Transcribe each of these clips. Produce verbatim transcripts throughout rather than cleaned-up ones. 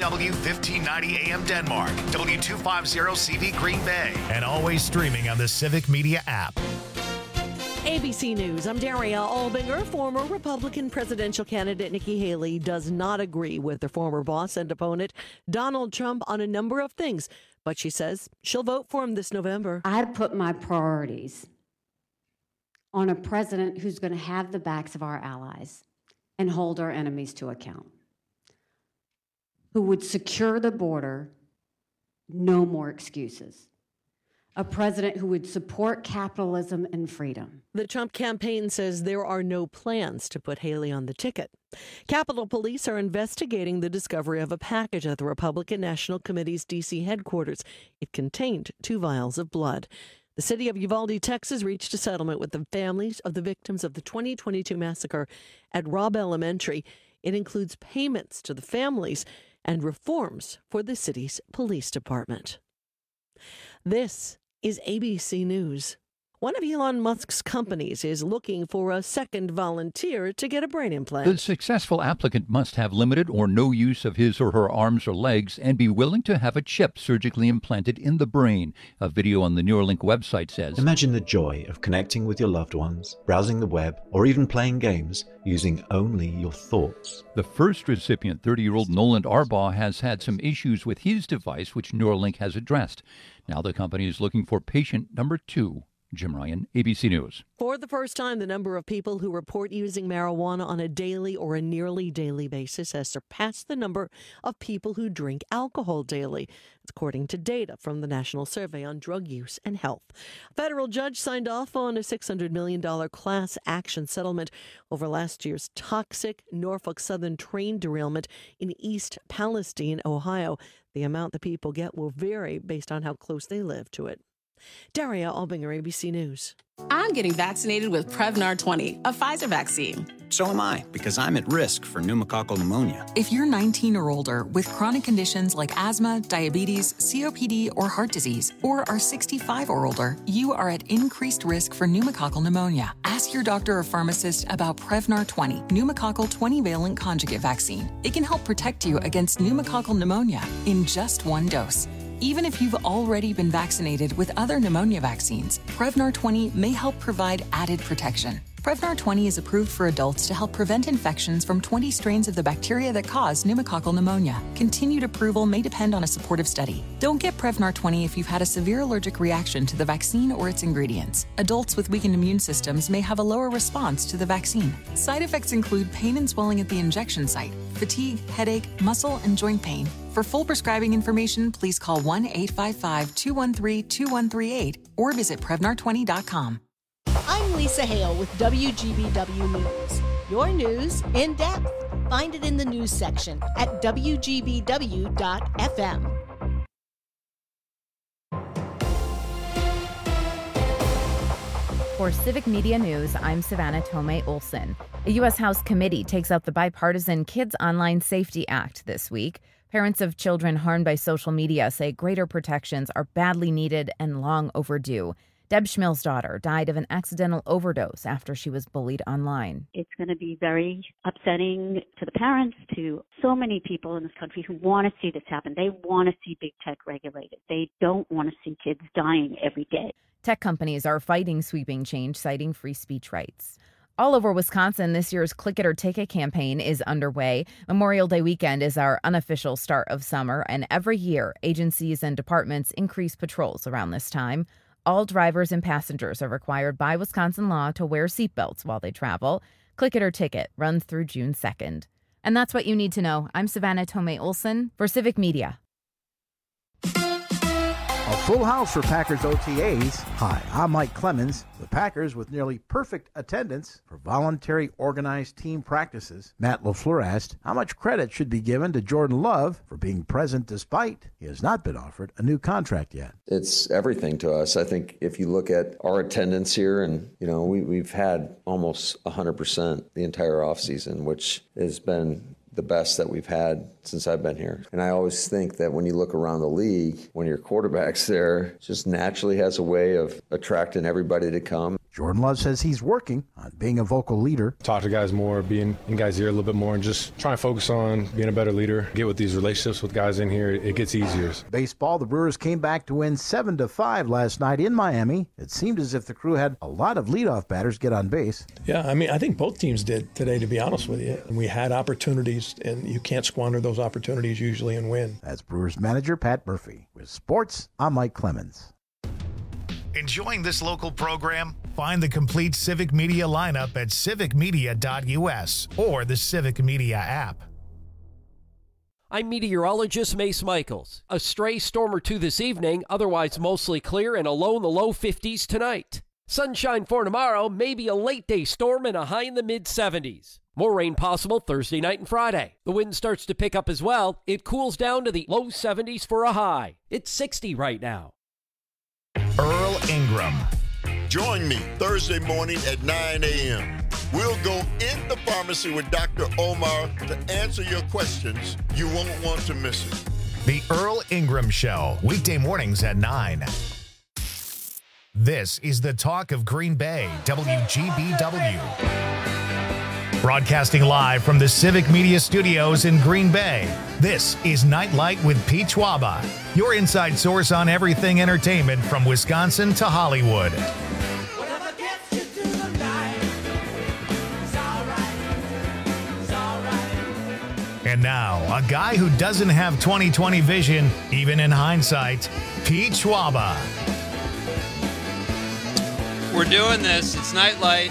W fifteen ninety A M Denmark, W two fifty C V Green Bay, and always streaming on the Civic Media app. A B C News, I'm Daria Albinger. Former Republican presidential candidate Nikki Haley does not agree with her former boss and opponent Donald Trump on a number of things, but she says she'll vote for him this November. I put my priorities on a president who's going to have the backs of our allies and hold our enemies to account, who would secure the border, no more excuses. A president who would support capitalism and freedom. The Trump campaign says there are no plans to put Haley on the ticket. Capitol Police are investigating the discovery of a package at the Republican National Committee's D C headquarters. It contained two vials of blood. The city of Uvalde, Texas, reached a settlement with the families of the victims of the twenty twenty-two massacre at Robb Elementary. It includes payments to the families and reforms for the city's police department. This is A B C News. One of Elon Musk's companies is looking for a second volunteer to get a brain implant. The successful applicant must have limited or no use of his or her arms or legs and be willing to have a chip surgically implanted in the brain. A video on the Neuralink website says, imagine the joy of connecting with your loved ones, browsing the web, or even playing games using only your thoughts. The first recipient, thirty-year-old Nolan Arbaugh, has had some issues with his device, which Neuralink has addressed. Now the company is looking for patient number two. Jim Ryan, A B C News. For the first time, the number of people who report using marijuana on a daily or a nearly daily basis has surpassed the number of people who drink alcohol daily. It's according to data from the National Survey on Drug Use and Health. A federal judge signed off on a six hundred million dollars class action settlement over last year's toxic Norfolk Southern train derailment in East Palestine, Ohio. The amount the people get will vary based on how close they live to it. Daria Albinger, A B C News. I'm getting vaccinated with Prevnar twenty, a Pfizer vaccine. So am I, because I'm at risk for pneumococcal pneumonia. If you're nineteen or older with chronic conditions like asthma, diabetes, C O P D, or heart disease, or are sixty-five or older, you are at increased risk for pneumococcal pneumonia. Ask your doctor or pharmacist about Prevnar twenty, pneumococcal twenty-valent conjugate vaccine. It can help protect you against pneumococcal pneumonia in just one dose. Even if you've already been vaccinated with other pneumonia vaccines, Prevnar twenty may help provide added protection. Prevnar twenty is approved for adults to help prevent infections from twenty strains of the bacteria that cause pneumococcal pneumonia. Continued approval may depend on a supportive study. Don't get Prevnar twenty if you've had a severe allergic reaction to the vaccine or its ingredients. Adults with weakened immune systems may have a lower response to the vaccine. Side effects include pain and swelling at the injection site, fatigue, headache, muscle, and joint pain. For full prescribing information, please call one eight five five, two one three, two one three eight or visit Prevnar twenty dot com. I'm Lisa Hale with W G B W News. Your news in depth. Find it in the news section at W G B W dot F M. For Civic Media News, I'm Savannah Tomei Olson. A U S House committee takes up the bipartisan Kids Online Safety Act this week. Parents of children harmed by social media say greater protections are badly needed and long overdue. Deb Schmill's daughter died of an accidental overdose after she was bullied online. It's going to be very upsetting to the parents, to so many people in this country who want to see this happen. They want to see big tech regulated. They don't want to see kids dying every day. Tech companies are fighting sweeping change, citing free speech rights. All over Wisconsin, this year's Click It or Ticket campaign is underway. Memorial Day weekend is our unofficial start of summer, and every year, agencies and departments increase patrols around this time. All drivers and passengers are required by Wisconsin law to wear seatbelts while they travel. Click It or Ticket runs through June second. And that's what you need to know. I'm Savannah Tomei Olson for Civic Media. A full house for Packers O T As. Hi, I'm Mike Clemens. The Packers, with nearly perfect attendance for voluntary organized team practices. Matt LaFleur asked how much credit should be given to Jordan Love for being present despite he has not been offered a new contract yet. It's everything to us. I think if you look at our attendance here, and you know, we, we've had almost one hundred percent the entire offseason, which has been the best that we've had since I've been here. And I always think that when you look around the league, when your quarterback's there, it just naturally has a way of attracting everybody to come. Jordan Love says he's working on being a vocal leader. Talk to guys more, being in guys' ear a little bit more, and just trying to focus on being a better leader. Get with these relationships with guys in here, it gets easier. Baseball, the Brewers came back to win seven to five last night in Miami. It seemed as if the Crew had a lot of leadoff batters get on base. Yeah, I mean, I think both teams did today, to be honest with you. And we had opportunities, and you can't squander those opportunities usually and win. That's Brewers manager Pat Murphy. With sports, I'm Mike Clemens. Enjoying this local program? Find the complete Civic Media lineup at civic media dot u s or the Civic Media app. I'm meteorologist Mace Michaels. A stray storm or two this evening, otherwise mostly clear and a low in the low fifties tonight. Sunshine for tomorrow, maybe a late day storm and a high in the mid seventies. More rain possible Thursday night and Friday. The wind starts to pick up as well. It cools down to the low seventies for a high. It's sixty right now. Earl Ingram. Join me Thursday morning at nine a.m. We'll go in the pharmacy with Doctor Omar to answer your questions. You won't want to miss it. The Earl Ingram Show, weekday mornings at nine. This is the talk of Green Bay, W G B W. Broadcasting live from the Civic Media Studios in Green Bay, this is Nightlight with Pete Schwaba, your inside source on everything entertainment from Wisconsin to Hollywood. And now, a guy who doesn't have twenty twenty vision, even in hindsight, Pete Schwaba. We're doing this. It's Nightlight.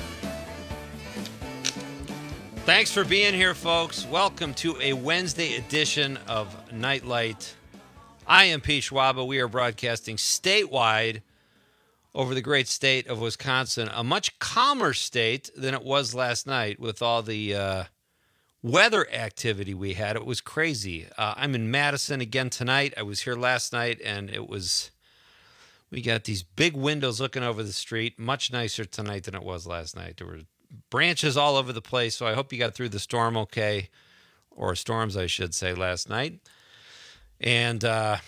Thanks for being here, folks. Welcome to a Wednesday edition of Nightlight. I am Pete Schwaba. We are broadcasting statewide over the great state of Wisconsin, a much calmer state than it was last night with all the uh, weather activity we had. It was crazy. Uh, I'm in Madison again tonight. I was here last night, and it was... We got these big windows looking over the street, much nicer tonight than it was last night. There were branches all over the place, so I hope you got through the storm okay, or storms, I should say, last night. And uh,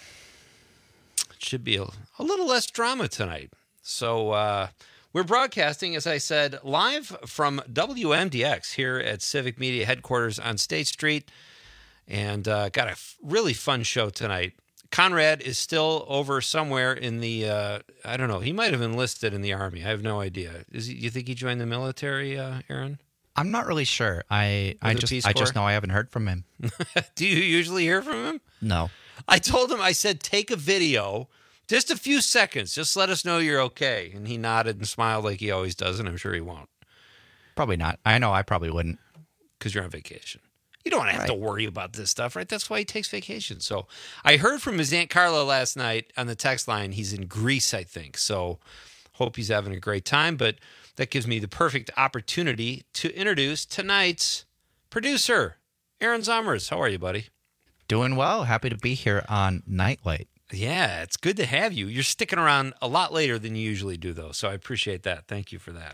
it should be a, a little less drama tonight. So uh, we're broadcasting, as I said, live from W M D X here at Civic Media headquarters on State Street, and uh, got a f- really fun show tonight. Conrad is still over somewhere in the, uh, I don't know, he might have enlisted in the Army. I have no idea. Is he, you think he joined the military, uh, Aaron? I'm not really sure. I, I just I just know I haven't heard from him. Do you usually hear from him? No. I told him, I said, take a video, just a few seconds. Just let us know you're okay. And he nodded and smiled like he always does, and I'm sure he won't. Probably not. I know I probably wouldn't. Because you're on vacation. You don't have right. to worry about this stuff, right? That's why he takes vacation. So I heard from his Aunt Carla last night on the text line. He's in Greece, I think. So hope he's having a great time. But that gives me the perfect opportunity to introduce tonight's producer, Aaron Zomers. How are you, buddy? Doing well. Happy to be here on Nightlight. Yeah, it's good to have you. You're sticking around a lot later than you usually do, though. So I appreciate that. Thank you for that.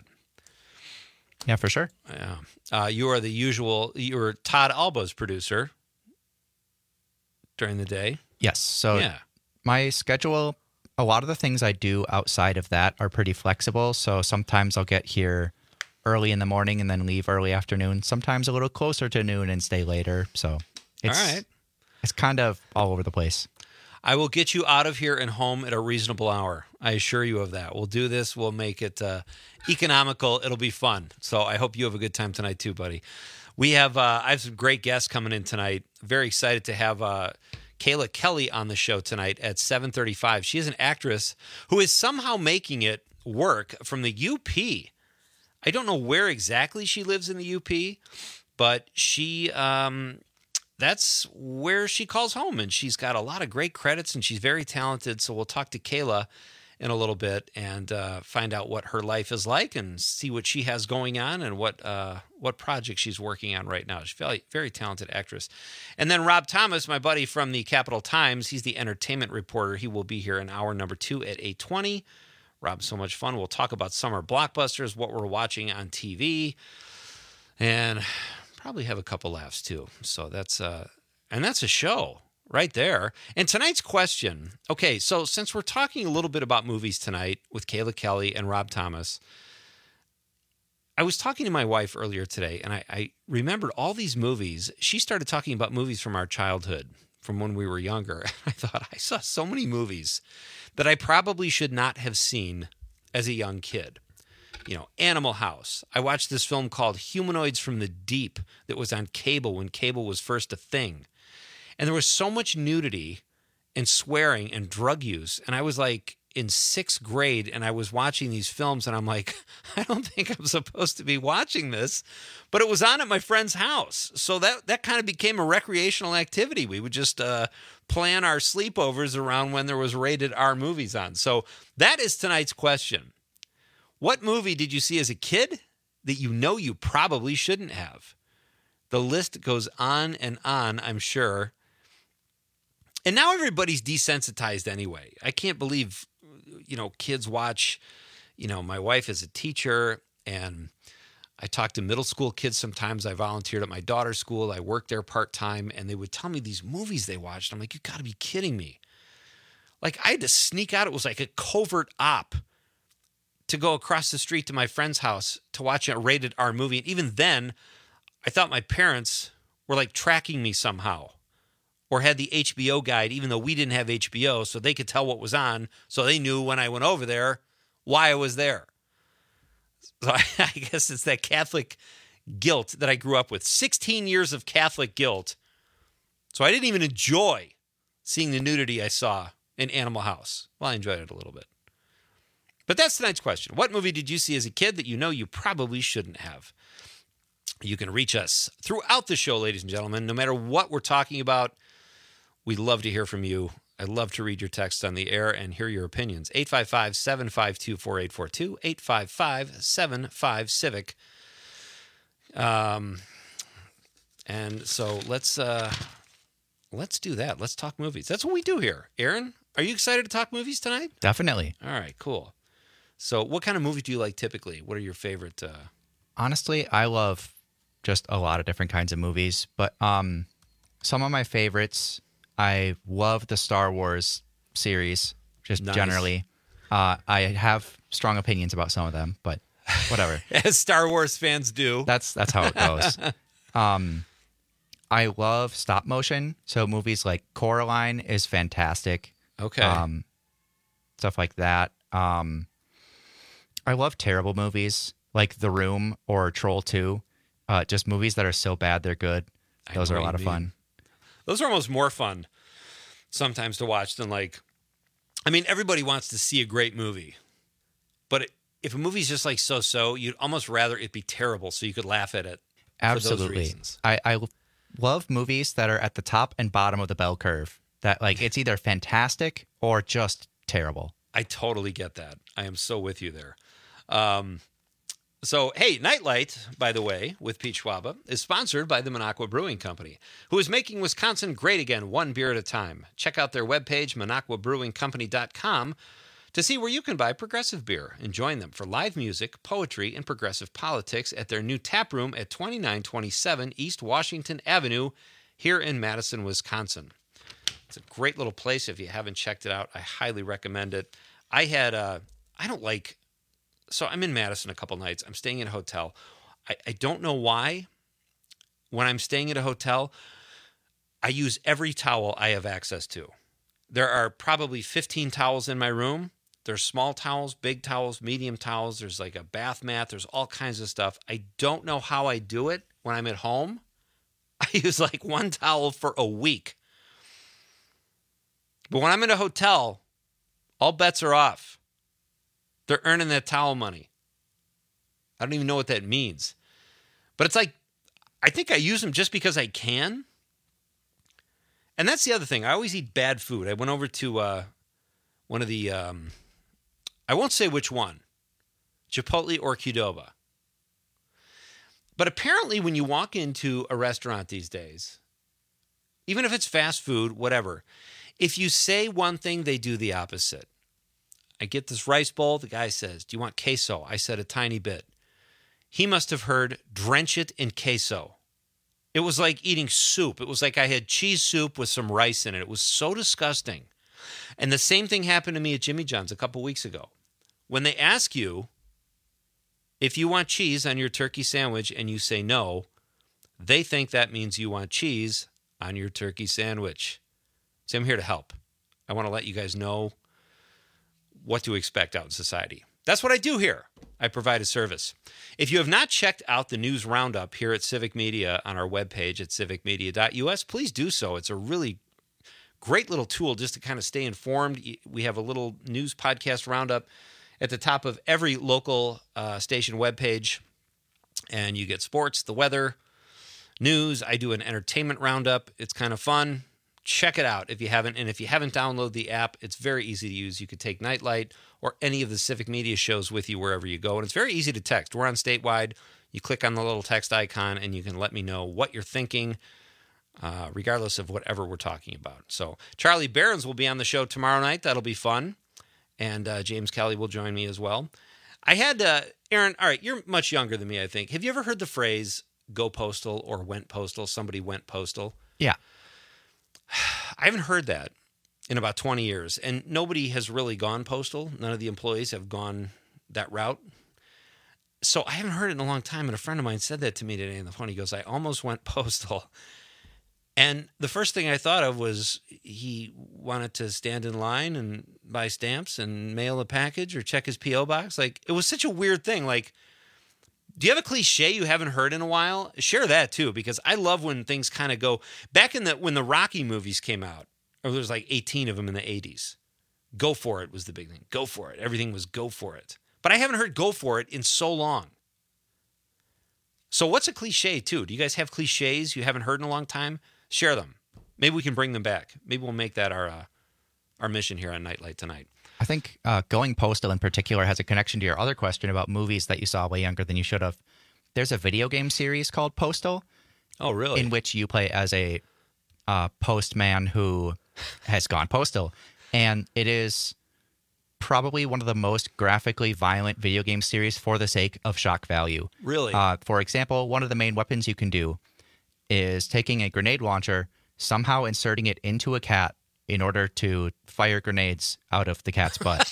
Yeah, for sure. Yeah, uh, you are the usual. You're Todd Alba's producer during the day. Yes. So yeah. my schedule, a lot of the things I do outside of that are pretty flexible. So sometimes I'll get here early in the morning and then leave early afternoon. Sometimes a little closer to noon and stay later. So it's all right. It's kind of all over the place. I will get you out of here and home at a reasonable hour. I assure you of that. We'll do this. We'll make it uh, economical. It'll be fun. So I hope you have a good time tonight too, buddy. We have uh, I have some great guests coming in tonight. Very excited to have uh, Kayla Kelly on the show tonight at seven thirty-five. She is an actress who is somehow making it work from the U P. I don't know where exactly she lives in the U P, but she... Um, That's where she calls home, and she's got a lot of great credits, and she's very talented. So we'll talk to Kayla in a little bit and uh, find out what her life is like and see what she has going on and what uh, what project she's working on right now. She's a very, very talented actress. And then Rob Thomas, my buddy from the Capital Times, he's the entertainment reporter. He will be here in hour number two at eight twenty. Rob's so much fun. We'll talk about summer blockbusters, what we're watching on T V, and... probably have a couple laughs too. So that's uh and that's a show right there. And tonight's question, okay, so since we're talking a little bit about movies tonight with Kayla Kelly and Rob Thomas, I was talking to my wife earlier today, and I, I remembered all these movies. She started talking about movies from our childhood, from when we were younger. I thought, I saw so many movies that I probably should not have seen as a young kid. You know, Animal House. I watched this film called Humanoids from the Deep that was on cable when cable was first a thing. And there was so much nudity and swearing and drug use. And I was like in sixth grade and I was watching these films and I'm like, I don't think I'm supposed to be watching this. But it was on at my friend's house. So that, that kind of became a recreational activity. We would just uh, plan our sleepovers around when there was rated R movies on. So that is tonight's question. What movie did you see as a kid that you know you probably shouldn't have? The list goes on and on, I'm sure. And now everybody's desensitized anyway. I can't believe, you know, kids watch, you know, my wife is a teacher and I talk to middle school kids sometimes. I volunteered at my daughter's school. I worked there part-time and they would tell me these movies they watched. I'm like, you got to be kidding me. Like I had to sneak out. It was like a covert op to go across the street to my friend's house to watch a rated R movie. And even then, I thought my parents were like tracking me somehow or had the H B O guide, even though we didn't have H B O, so they could tell what was on. So they knew when I went over there why I was there. So I, I guess it's that Catholic guilt that I grew up with. sixteen years of Catholic guilt. So I didn't even enjoy seeing the nudity I saw in Animal House. Well, I enjoyed it a little bit. But that's tonight's question. What movie did you see as a kid that you know you probably shouldn't have? You can reach us throughout the show, ladies and gentlemen. No matter what we're talking about, we'd love to hear from you. I'd love to read your texts on the air and hear your opinions. eight five five, seven five two, four eight four two, eight five five, seven five, CIVIC. Um, and so let's uh, let's do that. Let's talk movies. That's what we do here. Aaron, are you excited to talk movies tonight? Definitely. All right, cool. So what kind of movies do you like typically? What are your favorite? Uh... Honestly, I love just a lot of different kinds of movies. But um, some of my favorites, I love the Star Wars series, just Nice. generally. Uh, I have strong opinions about some of them, but whatever. As Star Wars fans do. That's that's how it goes. um, I love stop motion. So movies like Coraline is fantastic. Okay. Um, stuff like that. Um, I love terrible movies like The Room or Troll two. Uh, just movies that are so bad they're good. I Those know are a what lot of you mean. fun. Those are almost more fun sometimes to watch than like, I mean, everybody wants to see a great movie, but it, if a movie's just like so-so, you'd almost rather it be terrible so you could laugh at it. For those Absolutely. reasons. I, I love movies that are at the top and bottom of the bell curve. That like it's either fantastic or just terrible. I totally get that. I am so with you there. Um, so, hey, Nightlight, by the way, with Pete Schwaba, is sponsored by the Minocqua Brewing Company, who is making Wisconsin great again, one beer at a time. Check out their webpage, minocqua brewing company dot com, to see where you can buy progressive beer and join them for live music, poetry, and progressive politics at their new tap room at twenty-nine twenty-seven East Washington Avenue here in Madison, Wisconsin. It's a great little place. If you haven't checked it out, I highly recommend it. I had, uh, I don't like, so I'm in Madison a couple nights. I'm staying in a hotel. I, I don't know why. When I'm staying at a hotel, I use every towel I have access to. There are probably fifteen towels in my room. There's small towels, big towels, medium towels. There's like a bath mat. There's all kinds of stuff. I don't know how I do it when I'm at home. I use like one towel for a week. But when I'm in a hotel, all bets are off. They're earning that towel money. I don't even know what that means. But it's like, I think I use them just because I can. And that's the other thing. I always eat bad food. I went over to uh, one of the, um, I won't say which one, Chipotle or Qdoba. But apparently when you walk into a restaurant these days, even if it's fast food, whatever, if you say one thing, they do the opposite. I get this rice bowl. The guy says, do you want queso? I said a tiny bit. He must have heard, drench it in queso. It was like eating soup. It was like I had cheese soup with some rice in it. It was so disgusting. And the same thing happened to me at Jimmy John's a couple weeks ago. When they ask you if you want cheese on your turkey sandwich and you say no, they think that means you want cheese on your turkey sandwich. So I'm here to help. I want to let you guys know what to expect out in society. That's what I do here. I provide a service. If you have not checked out the news roundup here at Civic Media on our webpage at civic media dot u s, please do so. It's a really great little tool just to kind of stay informed. We have a little news podcast roundup at the top of every local uh, station webpage, and you get sports, the weather, news. I do an entertainment roundup. It's kind of fun. Check it out if you haven't. And if you haven't downloaded the app, it's very easy to use. You could take Nightlight or any of the Civic Media shows with you wherever you go. And it's very easy to text. We're on statewide. You click on the little text icon and you can let me know what you're thinking, uh, regardless of whatever we're talking about. So Charlie Behrens will be on the show tomorrow night. That'll be fun. And uh, James Kelly will join me as well. I had, uh, Aaron, all right, you're much younger than me, I think. Have you ever heard the phrase go postal or went postal? Somebody went postal? Yeah. I haven't heard that in about twenty years, and nobody has really gone postal. None of the employees have gone that route. So I haven't heard it in a long time, and a friend of mine said that to me today on the phone. He goes, I almost went postal. And the first thing I thought of was he wanted to stand in line and buy stamps and mail a package or check his P O box. Like, it was such a weird thing. Like, do you have a cliche you haven't heard in a while? Share that too, because I love when things kind of go back in the when the Rocky movies came out. Or there was like eighteen of them in the eighties. Go for it was the big thing. Go for it. Everything was go for it. But I haven't heard go for it in so long. So what's a cliche too? Do you guys have cliches you haven't heard in a long time? Share them. Maybe we can bring them back. Maybe we'll make that our uh, our mission here on Nightlight tonight. I think uh, going postal in particular has a connection to your other question about movies that you saw way younger than you should have. There's a video game series called Postal. Oh, really? In which you play as a uh, postman who has gone postal. And it is probably one of the most graphically violent video game series for the sake of shock value. Really? Uh, for example, one of the main weapons you can do is taking a grenade launcher, somehow inserting it into a cat in order to fire grenades out of the cat's butt.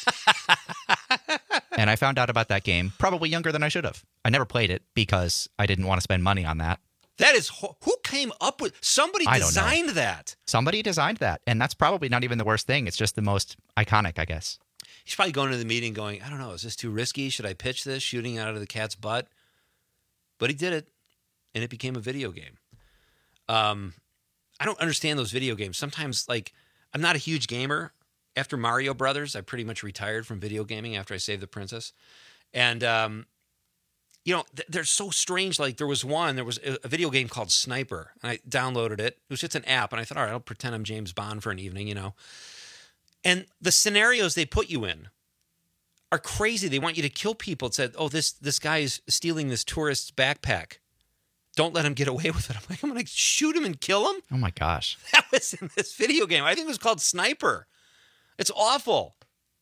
And I found out about that game probably younger than I should have. I never played it because I didn't want to spend money on that. That is, who came up with, somebody designed that. Somebody designed that. And that's probably not even the worst thing. It's just the most iconic, I guess. He's probably going to the meeting going, I don't know, is this too risky? Should I pitch this, shooting out of the cat's butt? But he did it, and it became a video game. Um, I don't understand those video games. Sometimes, like, I'm not a huge gamer. After Mario Brothers, I pretty much retired from video gaming after I saved the princess. And, um, you know, th- they're so strange. Like, there was one, there was a, a video game called Sniper, and I downloaded it. It was just an app, and I thought, all right, I'll pretend I'm James Bond for an evening, you know. And the scenarios they put you in are crazy. They want you to kill people. It said, oh, this this guy is stealing this tourist's backpack. Don't let him get away with it. I'm like, I'm going to shoot him and kill him? Oh, my gosh. That was in this video game. I think it was called Sniper. It's awful.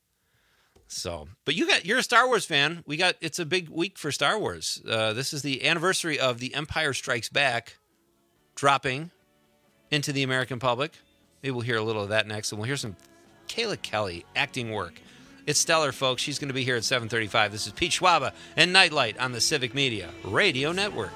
So, but you got, you're a Star Wars fan. We got, it's a big week for Star Wars. Uh, this is the anniversary of The Empire Strikes Back dropping into the American public. Maybe we'll hear a little of that next, and we'll hear some Kayla Kelly acting work. It's stellar, folks. She's going to be here at seven thirty-five. This is Pete Schwaba and Nightlight on the Civic Media Radio Network.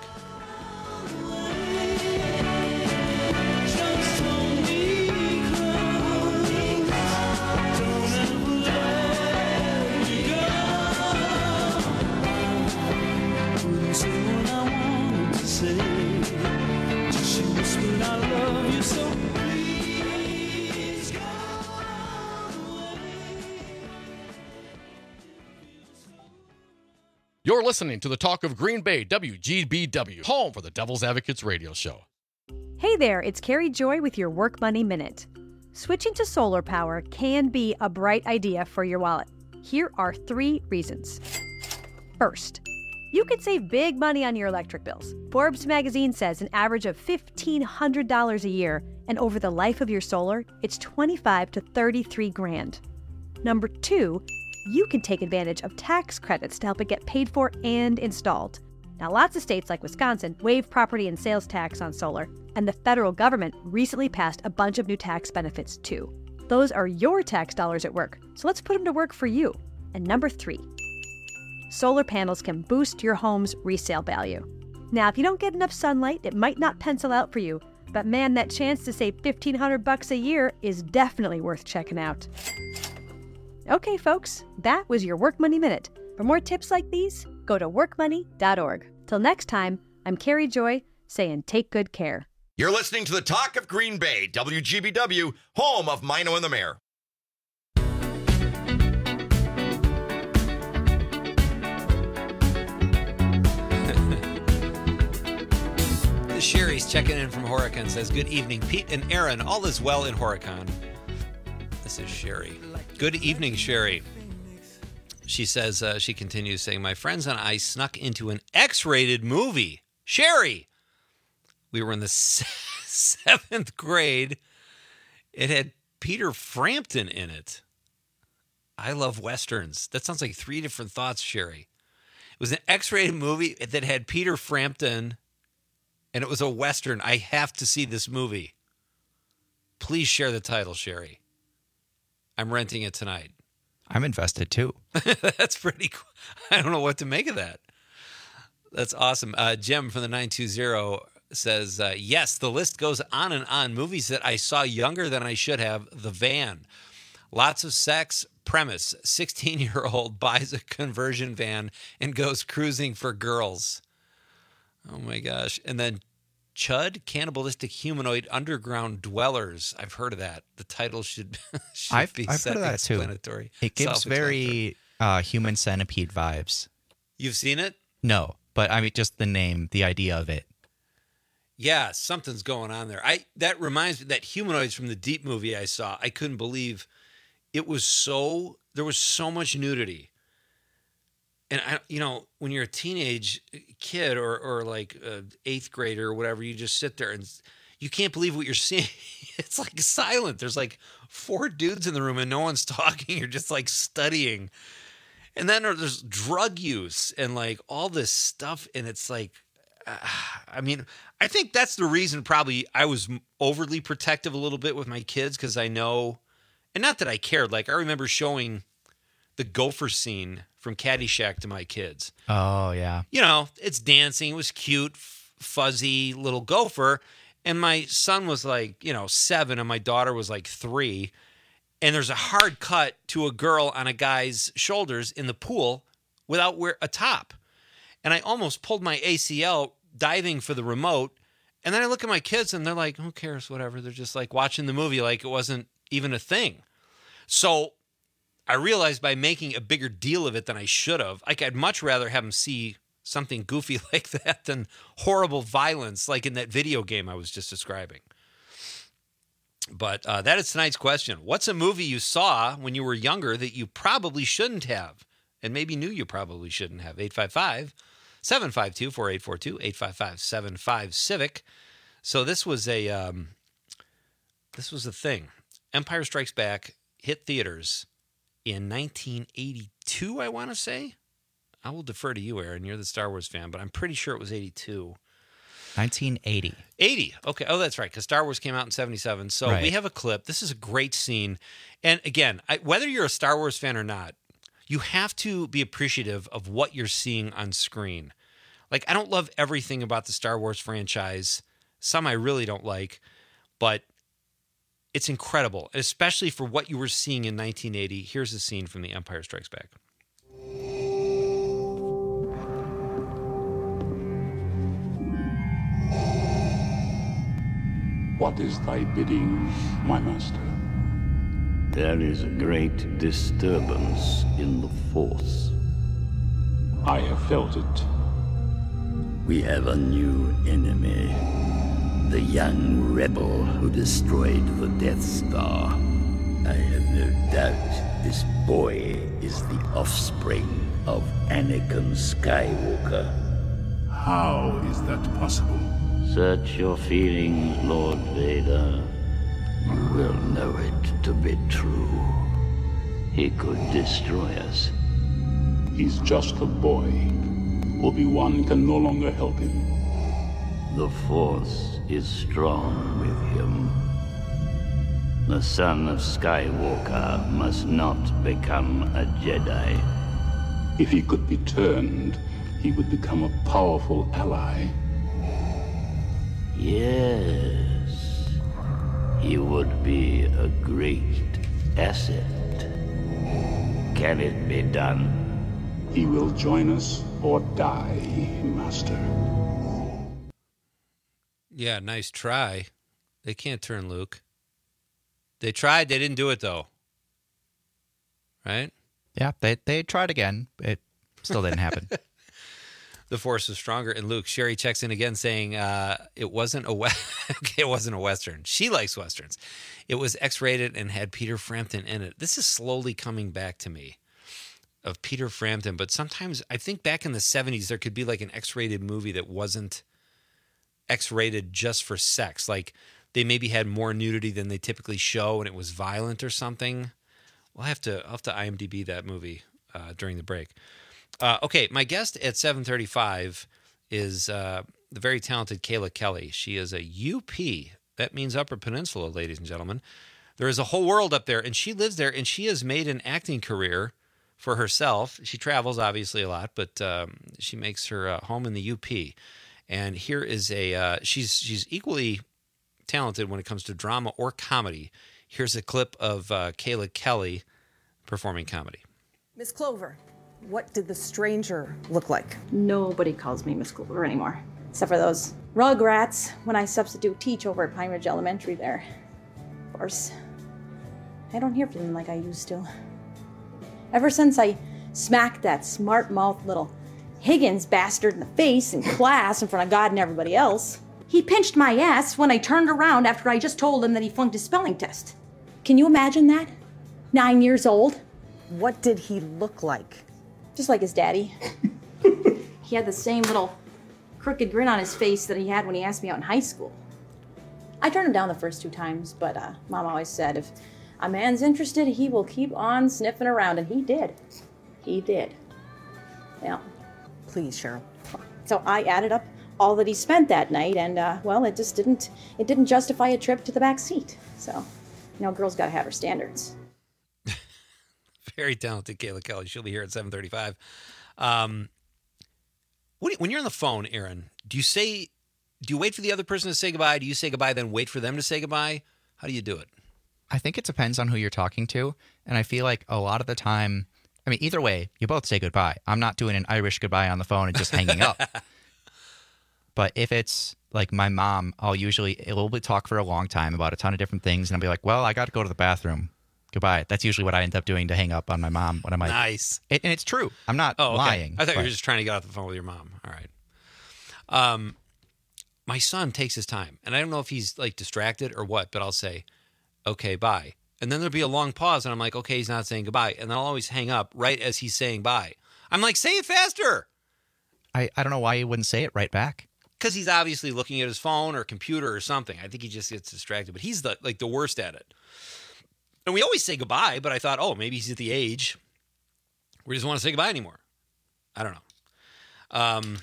You're listening to the Talk of Green Bay, W G B W, home for the Devil's Advocates radio show. Hey there, it's Carrie Joy with your Work Money Minute. Switching to solar power can be a bright idea for your wallet. Here are three reasons. First, you could save big money on your electric bills. Forbes magazine says an average of fifteen hundred dollars a year, and over the life of your solar, it's twenty-five to thirty-three grand. Number two, you can take advantage of tax credits to help it get paid for and installed. Now, lots of states like Wisconsin waive property and sales tax on solar, and the federal government recently passed a bunch of new tax benefits too. Those are your tax dollars at work, so let's put them to work for you. And number three, solar panels can boost your home's resale value. Now, if you don't get enough sunlight, it might not pencil out for you, but man, that chance to save fifteen hundred bucks a year is definitely worth checking out. Okay, folks, that was your Work Money Minute. For more tips like these, go to work money dot org. Till next time, I'm Carrie Joy saying take good care. You're listening to the Talk of Green Bay, W G B W, home of Mino and the Mayor. Sherry's checking in from Horicon, says, good evening, Pete and Aaron. All is well in Horicon. This is Sherry. Good evening, Sherry. She says, uh, she continues saying, my friends and I snuck into an X-rated movie. Sherry! We were in the se- seventh grade. It had Peter Frampton in it. I love Westerns. That sounds like three different thoughts, Sherry. It was an X-rated movie that had Peter Frampton, and it was a Western. I have to see this movie. Please share the title, Sherry. I'm renting it tonight. I'm invested too. That's pretty cool. I don't know what to make of that. That's awesome. Uh, Jim from the nine two zero says, uh, yes, the list goes on and on. Movies that I saw younger than I should have. The Van. Lots of sex. Premise. sixteen-year-old buys a conversion van and goes cruising for girls. Oh, my gosh. And then Chud, Cannibalistic Humanoid Underground Dwellers. I've heard of that. The title should, should I've, be I've heard of that too. It gives very uh, Human Centipede vibes. You've seen it? No, but I mean, just the name, the idea of it. Yeah, something's going on there. I That reminds me, that Humanoids from the Deep movie I saw, I couldn't believe it was so, there was so much nudity. And, I, you know, when you're a teenage kid or, or like an eighth grader or whatever, you just sit there and you can't believe what you're seeing. It's like silent. There's like four dudes in the room and no one's talking. You're just like studying. And then there's drug use and like all this stuff. And it's like, uh, I mean, I think that's the reason probably I was overly protective a little bit with my kids because I know, and not that I cared. Like I remember showing the gopher scene from Caddyshack to my kids. Oh, yeah. You know, it's dancing. It was cute, f- fuzzy little gopher. And my son was like, you know, seven, and my daughter was like three. And there's a hard cut to a girl on a guy's shoulders in the pool without wear a top. And I almost pulled my A C L diving for the remote. And then I look at my kids, and they're like, who cares, whatever. They're just like watching the movie like it wasn't even a thing. So I realized by making a bigger deal of it than I should have, like I'd much rather have them see something goofy like that than horrible violence like in that video game I was just describing. But uh, that is tonight's question. What's a movie you saw when you were younger that you probably shouldn't have and maybe knew you probably shouldn't have? eight five five, seven five two, four eight four two, eight five five, seven five, CIVIC. So this was a um, this was a thing. Empire Strikes Back hit theaters in nineteen eighty-two, I want to say. I will defer to you, Aaron. You're the Star Wars fan, but I'm pretty sure it was eighty-two. nineteen eighty. eighty. Okay. Oh, that's right, because Star Wars came out in seventy-seven. So right. We have a clip. This is a great scene. And again, I, whether you're a Star Wars fan or not, you have to be appreciative of what you're seeing on screen. Like, I don't love everything about the Star Wars franchise. Some I really don't like, but it's incredible, especially for what you were seeing in nineteen eighty. Here's a scene from The Empire Strikes Back. What is thy bidding, my master? There is a great disturbance in the Force. I have felt it. We have a new enemy. The young rebel who destroyed the Death Star. I have no doubt this boy is the offspring of Anakin Skywalker. How is that possible? Search your feelings, Lord Vader. You will know it to be true. He could destroy us. He's just a boy. Obi-Wan can no longer help him. The Force is strong with him. The son of Skywalker must not become a Jedi. If he could be turned, he would become a powerful ally. Yes, he would be a great asset. Can it be done? He will join us or die, Master. Yeah, nice try. They can't turn Luke. They tried. They didn't do it, though. Right? Yeah, they they tried again. It still didn't happen. The Force is stronger. And Luke, Sherry checks in again saying uh, it wasn't a we- okay, it wasn't a Western. She likes Westerns. It was X-rated and had Peter Frampton in it. This is slowly coming back to me of Peter Frampton. But sometimes I think back in the seventies, there could be like an X-rated movie that wasn't X-rated just for sex. Like they maybe had more nudity than they typically show and it was violent or something. We'll have to, I'll have to IMDb that movie uh, during the break. Uh, okay, my guest at seven thirty-five is uh, the very talented Kayla Kelly. She is a U P. That means Upper Peninsula, ladies and gentlemen. There is a whole world up there, and she lives there, and she has made an acting career for herself. She travels, obviously, a lot, but um, she makes her uh, home in the U P. And here is a uh, she's she's equally talented when it comes to drama or comedy. Here's a clip of uh, Kayla Kelly performing comedy. Miss Clover, what did the stranger look like? Nobody calls me Miss Clover anymore, except for those rugrats when I substitute teach over at Pine Ridge Elementary there. Of course, I don't hear from them like I used to. Ever since I smacked that smart-mouthed little Higgins bastard in the face in class in front of God and everybody else, he pinched my ass when I turned around after I just told him that he flunked his spelling test. Can you imagine that? Nine years old. What did he look like? Just like his daddy. He had the same little crooked grin on his face that he had when he asked me out in high school. I turned him down the first two times, but uh, Mom always said if a man's interested, he will keep on sniffing around, and he did. He did. Yeah. Please, Cheryl. So I added up all that he spent that night, and uh, well, it just didn't. It didn't justify a trip to the back seat. So, you know, a girl's got to have her standards. Very talented Kayla Kelly. She'll be here at seven thirty-five. Um, when, when you're on the phone, Aaron, do you say, do you wait for the other person to say goodbye? Do you say goodbye, then wait for them to say goodbye? How do you do it? I think it depends on who you're talking to. And I feel like a lot of the time, I mean, either way, you both say goodbye. I'm not doing an Irish goodbye on the phone and just hanging up. But if it's like my mom, I'll usually, we'll talk for a long time about a ton of different things. And I'll be like, well, I got to go to the bathroom. Goodbye. That's usually what I end up doing to hang up on my mom when I'm like, nice. It, and it's true. I'm not oh, okay. lying. I thought but... you were just trying to get off the phone with your mom. All right. Um, my son takes his time, and I don't know if he's like distracted or what, but I'll say, okay, bye. And then there'll be a long pause, and I'm like, okay, he's not saying goodbye. And then I'll always hang up right as he's saying bye. I'm like, say it faster. I, I don't know why he wouldn't say it right back. Because he's obviously looking at his phone or computer or something. I think he just gets distracted, but he's the like the worst at it. And we always say goodbye, but I thought, oh, maybe he's at the age where he doesn't want to say goodbye anymore. I don't know. Um.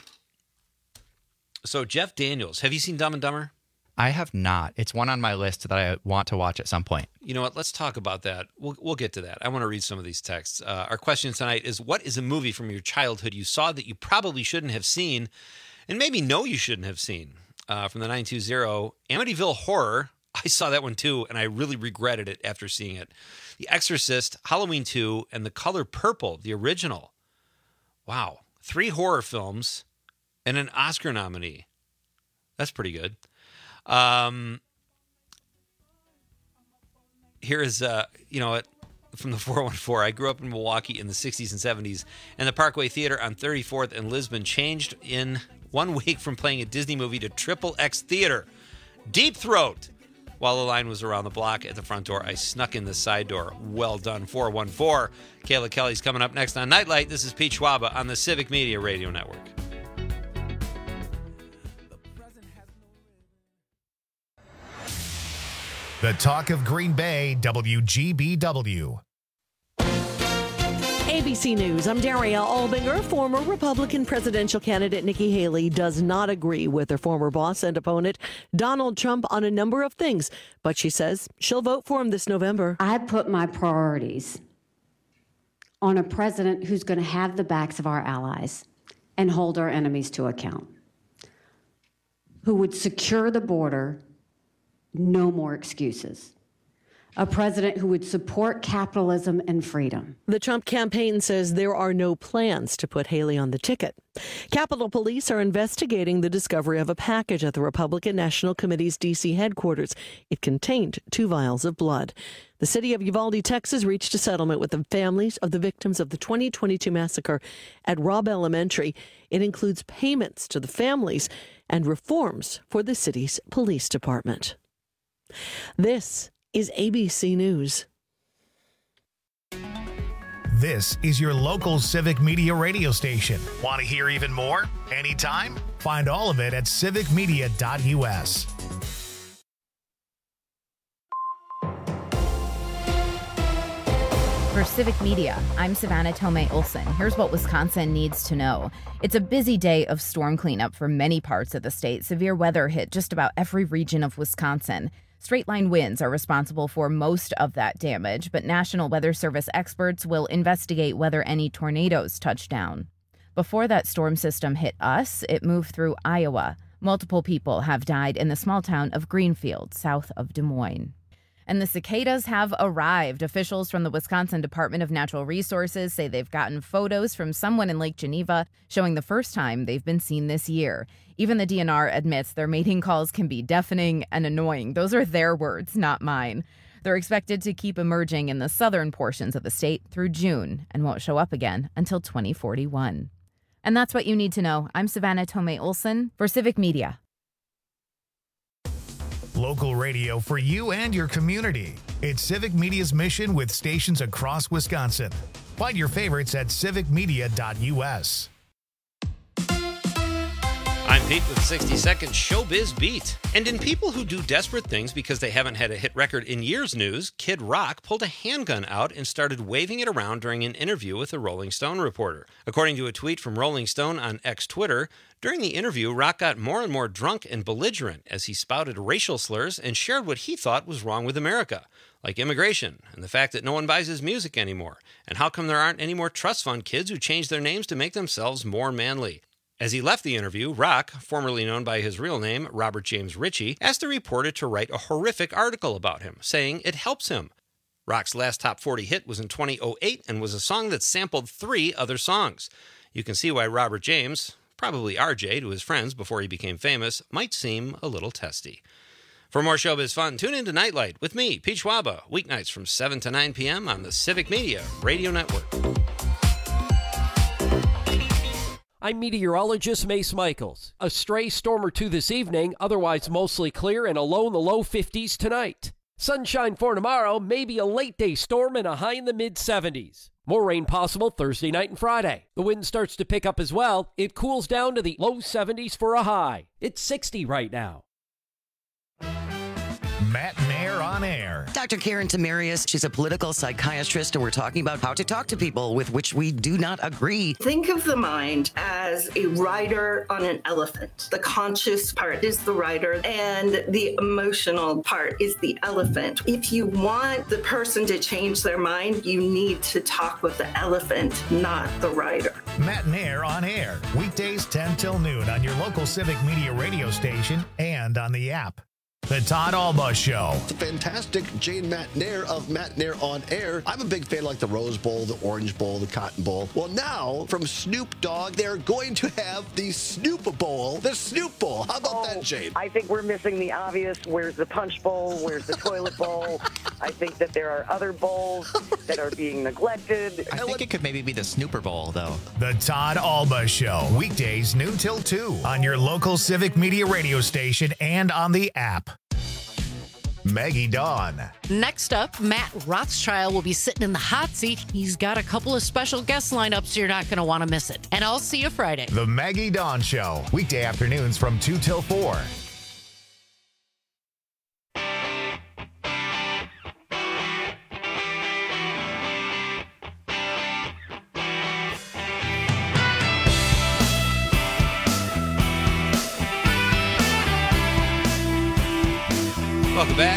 So Jeff Daniels, have you seen Dumb and Dumber? I have not. It's one on my list that I want to watch at some point. You know what? Let's talk about that. We'll we'll get to that. I want to read some of these texts. Uh, our question tonight is, what is a movie from your childhood you saw that you probably shouldn't have seen and maybe know you shouldn't have seen? Uh, from the nine two zero, Amityville Horror. I saw that one too, and I really regretted it after seeing it. The Exorcist, Halloween two, and The Color Purple, the original. Wow. Three horror films and an Oscar nominee. That's pretty good. Um, here is, uh, you know, from the four one four. I grew up in Milwaukee in the sixties and seventies, and the Parkway Theater on thirty-fourth and Lisbon changed in one week from playing a Disney movie to Triple X Theater. Deep Throat. While the line was around the block at the front door, I snuck in the side door. Well done, four one four. Kayla Kelly's coming up next on Nightlight. This is Pete Schwaba on the Civic Media Radio Network. The talk of Green Bay, W G B W. A B C News, I'm Daria Albinger. Former Republican presidential candidate Nikki Haley does not agree with her former boss and opponent Donald Trump on a number of things, but she says she'll vote for him this November. I put my priorities on a president who's going to have the backs of our allies and hold our enemies to account, who would secure the border, no more excuses. A president who would support capitalism and freedom. The Trump campaign says there are no plans to put Haley on the ticket. Capitol Police are investigating the discovery of a package at the Republican National Committee's D C headquarters. It contained two vials of blood. The city of Uvalde, Texas, reached a settlement with the families of the victims of the twenty twenty-two massacre at Robb Elementary. It includes payments to the families and reforms for the city's police department. This is A B C News. This is your local Civic Media radio station. Want to hear even more? Anytime? Find all of it at civic media dot u s. For Civic Media, I'm Savannah Tomei Olson. Here's what Wisconsin needs to know. It's a busy day of storm cleanup for many parts of the state. Severe weather hit just about every region of Wisconsin. Straight-line winds are responsible for most of that damage, but National Weather Service experts will investigate whether any tornadoes touch down. Before that storm system hit us, it moved through Iowa. Multiple people have died in the small town of Greenfield, south of Des Moines. And the cicadas have arrived. Officials from the Wisconsin Department of Natural Resources say they've gotten photos from someone in Lake Geneva showing the first time they've been seen this year. Even the D N R admits their mating calls can be deafening and annoying. Those are their words, not mine. They're expected to keep emerging in the southern portions of the state through June and won't show up again until twenty forty-one. And that's what you need to know. I'm Savannah Tomei Olson for Civic Media. Local radio for you and your community. It's Civic Media's mission with stations across Wisconsin. Find your favorites at civic media dot u s. I'm Pete with sixty second Showbiz Beat. And in people who do desperate things because they haven't had a hit record in years news, Kid Rock pulled a handgun out and started waving it around during an interview with a Rolling Stone reporter. According to a tweet from Rolling Stone on X Twitter, during the interview, Rock got more and more drunk and belligerent as he spouted racial slurs and shared what he thought was wrong with America, like immigration and the fact that no one buys his music anymore, and how come there aren't any more trust fund kids who change their names to make themselves more manly. As he left the interview, Rock, formerly known by his real name, Robert James Ritchie, asked the reporter to write a horrific article about him, saying it helps him. Rock's last top forty hit was in two thousand eight and was a song that sampled three other songs. You can see why Robert James, probably R J to his friends before he became famous, might seem a little testy. For more showbiz fun, tune in to Nightlight with me, Pete Schwaba, weeknights from seven to nine p.m. on the Civic Media Radio Network. I'm meteorologist Mace Michaels. A stray storm or two this evening, otherwise mostly clear and a low in the low fifties tonight. Sunshine for tomorrow, maybe a late day storm and a high in the mid seventies. More rain possible Thursday night and Friday. The wind starts to pick up as well. It cools down to the low seventies for a high. It's sixty right now. Matt Nair on air. Doctor Karen Tamarius, she's a political psychiatrist, and we're talking about how to talk to people with which we do not agree. Think of the mind as a rider on an elephant. The conscious part is the rider, and the emotional part is the elephant. If you want the person to change their mind, you need to talk with the elephant, not the rider. Matt Nair on air, weekdays ten till noon on your local Civic Media radio station and on the app. The Todd Alba Show. The fantastic Jane Matt Nair of Matt Nair on Air. I'm a big fan like the Rose Bowl, the Orange Bowl, the Cotton Bowl. Well, now from Snoop Dogg, they're going to have the Snoop Bowl, the Snoop Bowl. How about oh, that, Jane? I think we're missing the obvious. Where's the Punch Bowl? Where's the Toilet Bowl? I think that there are other bowls that are being neglected. I think it could maybe be the Snooper Bowl, though. The Todd Alba Show. Weekdays noon till two on your local Civic Media radio station and on the app. Maggie Dawn. Next up, Matt Rothschild will be sitting in the hot seat. He's got a couple of special guest lineups, so you're not going to want to miss it. And I'll see you Friday. The Maggie Dawn Show. Weekday afternoons from two till four. Welcome back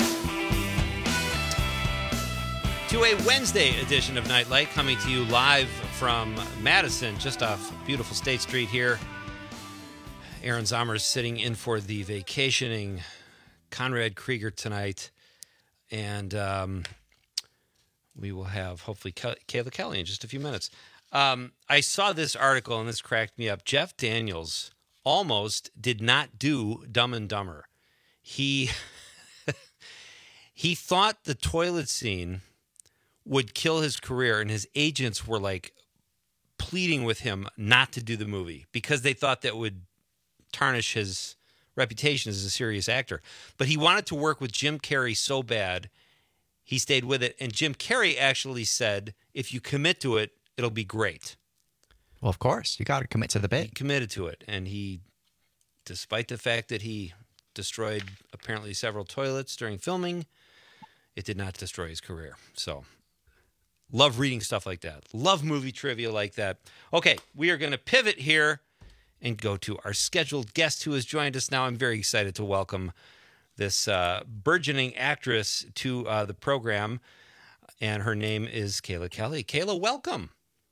to a Wednesday edition of Nightlight, coming to you live from Madison, just off beautiful State Street here. Aaron Zomer's sitting in for the vacationing Conrad Krieger tonight, and um, we will have hopefully Kayla Kelly in just a few minutes. Um, I saw this article, and this cracked me up. Jeff Daniels almost did not do Dumb and Dumber. He he thought the toilet scene would kill his career, and his agents were like pleading with him not to do the movie because they thought that would tarnish his reputation as a serious actor. But he wanted to work with Jim Carrey so bad, he stayed with it. And Jim Carrey actually said, if you commit to it, it'll be great. Well, of course. You got to commit to the bit. He committed to it. And he, despite the fact that he destroyed apparently several toilets during filming, it did not destroy his career. So, love reading stuff like that. Love movie trivia like that. Okay, we are going to pivot here and go to our scheduled guest who has joined us now. I'm very excited to welcome this uh, burgeoning actress to uh, the program, and her name is Kayla Kelly. Kayla, welcome.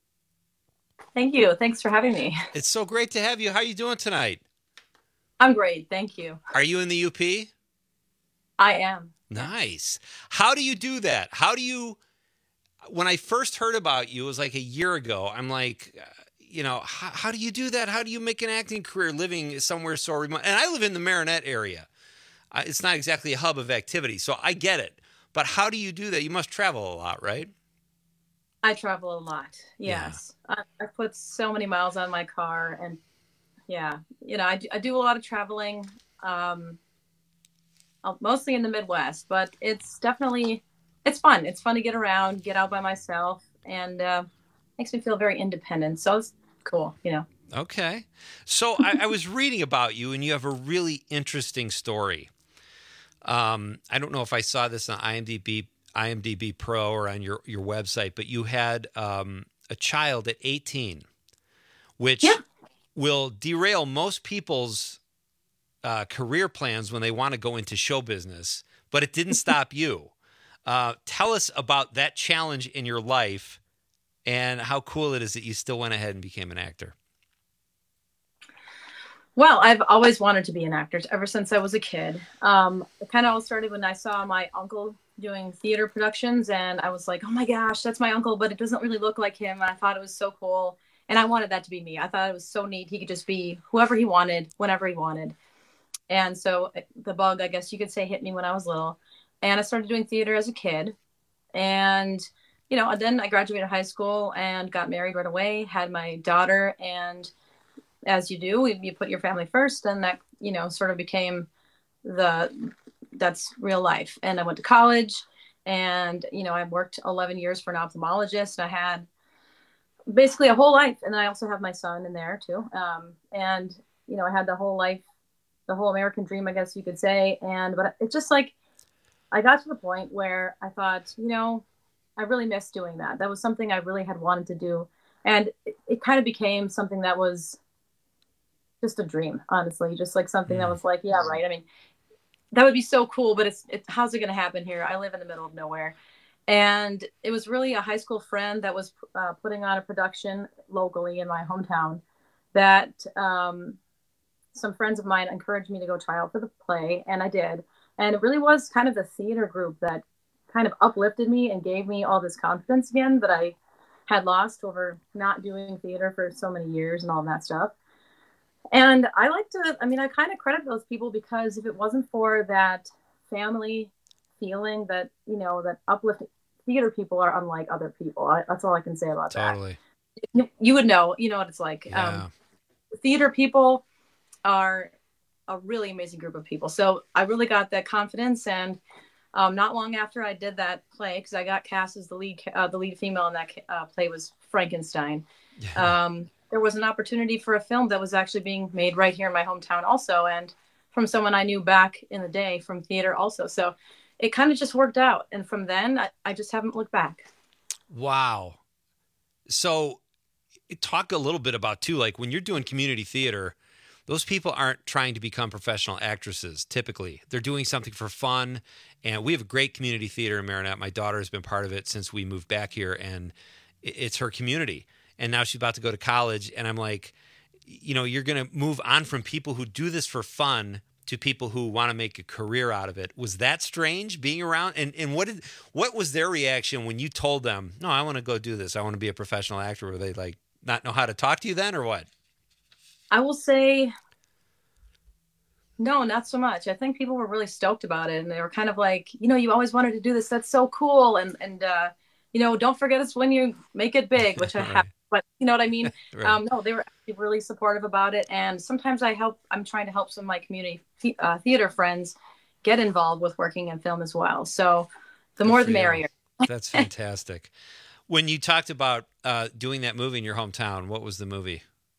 Thank you. Thanks for having me. It's so great to have you. How are you doing tonight? I'm great. Thank you. Are you in the U P? I am. Nice. How do you do that? How do you, when I first heard about you, it was like a year ago, I'm like, uh, you know, how, how do you do that? How do you make an acting career living somewhere so remote? And I live in the Marinette area. Uh, it's not exactly a hub of activity, so I get it. But how do you do that? You must travel a lot, right? I travel a lot, yes. Yeah. I, I put so many miles on my car, and yeah, you know, I, I do a lot of traveling, um, mostly in the Midwest, but it's definitely, it's fun. It's fun to get around, get out by myself, and uh, makes me feel very independent. So it's cool, you know. Okay. So I, I was reading about you, and you have a really interesting story. Um, I don't know if I saw this on IMDb, IMDb Pro or on your, your website, but you had um, a child at eighteen, which yeah. will derail most people's uh, career plans when they want to go into show business, but it didn't stop you. Uh, tell us about that challenge in your life and how cool it is that you still went ahead and became an actor. Well, I've always wanted to be an actor ever since I was a kid. Um, it kind of all started when I saw my uncle doing theater productions, and I was like, oh my gosh, that's my uncle, but it doesn't really look like him. And I thought it was so cool. And I wanted that to be me. I thought it was so neat. He could just be whoever he wanted, whenever he wanted. And so the bug, I guess you could say, hit me when I was little. And I started doing theater as a kid. And, you know, and then I graduated high school and got married right away, had my daughter. And as you do, you put your family first. And that, you know, sort of became the, that's real life. And I went to college and, you know, I worked eleven years for an ophthalmologist. And I had basically a whole life. And I also have my son in there too. Um, and, you know, I had the whole life, the whole American dream, I guess you could say. And, but it's just like, I got to the point where I thought, you know, I really missed doing that. That was something I really had wanted to do. And it, it kind of became something that was just a dream, honestly, just like something that was like, yeah, right. I mean, that would be so cool, but it's, it, how's it going to happen here? I live in the middle of nowhere. And it was really a high school friend that was uh, putting on a production locally in my hometown that um, some friends of mine encouraged me to go try out for the play. And I did. And it really was kind of the theater group that kind of uplifted me and gave me all this confidence again that I had lost over not doing theater for so many years and all that stuff. And I like to, I mean, I kind of credit those people because if it wasn't for that family feeling that, you know, that uplifting, theater people are unlike other people. I, that's all I can say about totally. that. You, you would know, you know what it's like. Yeah. Um, theater people are a really amazing group of people. So I really got that confidence. And um, not long after I did that play, because I got cast as the lead, uh, the lead female in that uh, play was Frankenstein. Yeah. Um, there was an opportunity for a film that was actually being made right here in my hometown also. And from someone I knew back in the day from theater also. So it kind of just worked out. And from then I, I just haven't looked back. Wow. So talk a little bit about too, like when you're doing community theater, those people aren't trying to become professional actresses. Typically, they're doing something for fun. And we have a great community theater in Marinette. My daughter has been part of it since we moved back here, and it's her community. And now she's about to go to college, and I'm like, you know, you're going to move on from people who do this for fun to people who want to make a career out of it. Was that strange being around? And and what did what was their reaction when you told them, no, I want to go do this, I want to be a professional actor? Were they like not know how to talk to you then, or what? I will say, no, not so much. I think people were really stoked about it, and they were kind of like, you know, you always wanted to do this. That's so cool. And, and uh, you know, don't forget us when you make it big, which I Right. have. But you know what I mean? Right. um, no, they were actually really supportive about it. And sometimes I help, I'm trying to help some of my community the- uh, theater friends get involved with working in film as well. So the Good more for the you. merrier. That's fantastic. When you talked about uh, doing that movie in your hometown, what was the movie?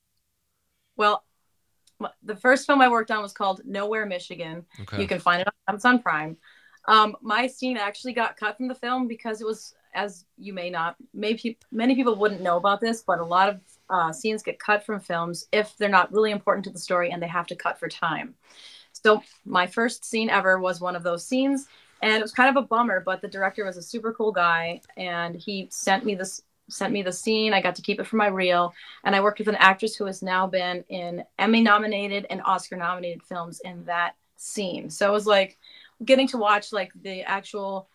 Well, m- the first film I worked on was called Nowhere, Michigan. Okay. You can find it on Amazon Prime. Um, my scene actually got cut from the film because it was, as you may not, maybe many people wouldn't know about this, but a lot of uh, scenes get cut from films if they're not really important to the story and they have to cut for time. So my first scene ever was one of those scenes, and it was kind of a bummer, but the director was a super cool guy, and he sent me this sent me the scene. I got to keep it for my reel, and I worked with an actress who has now been in Emmy nominated and Oscar nominated films in that scene. So it was like getting to watch like the actual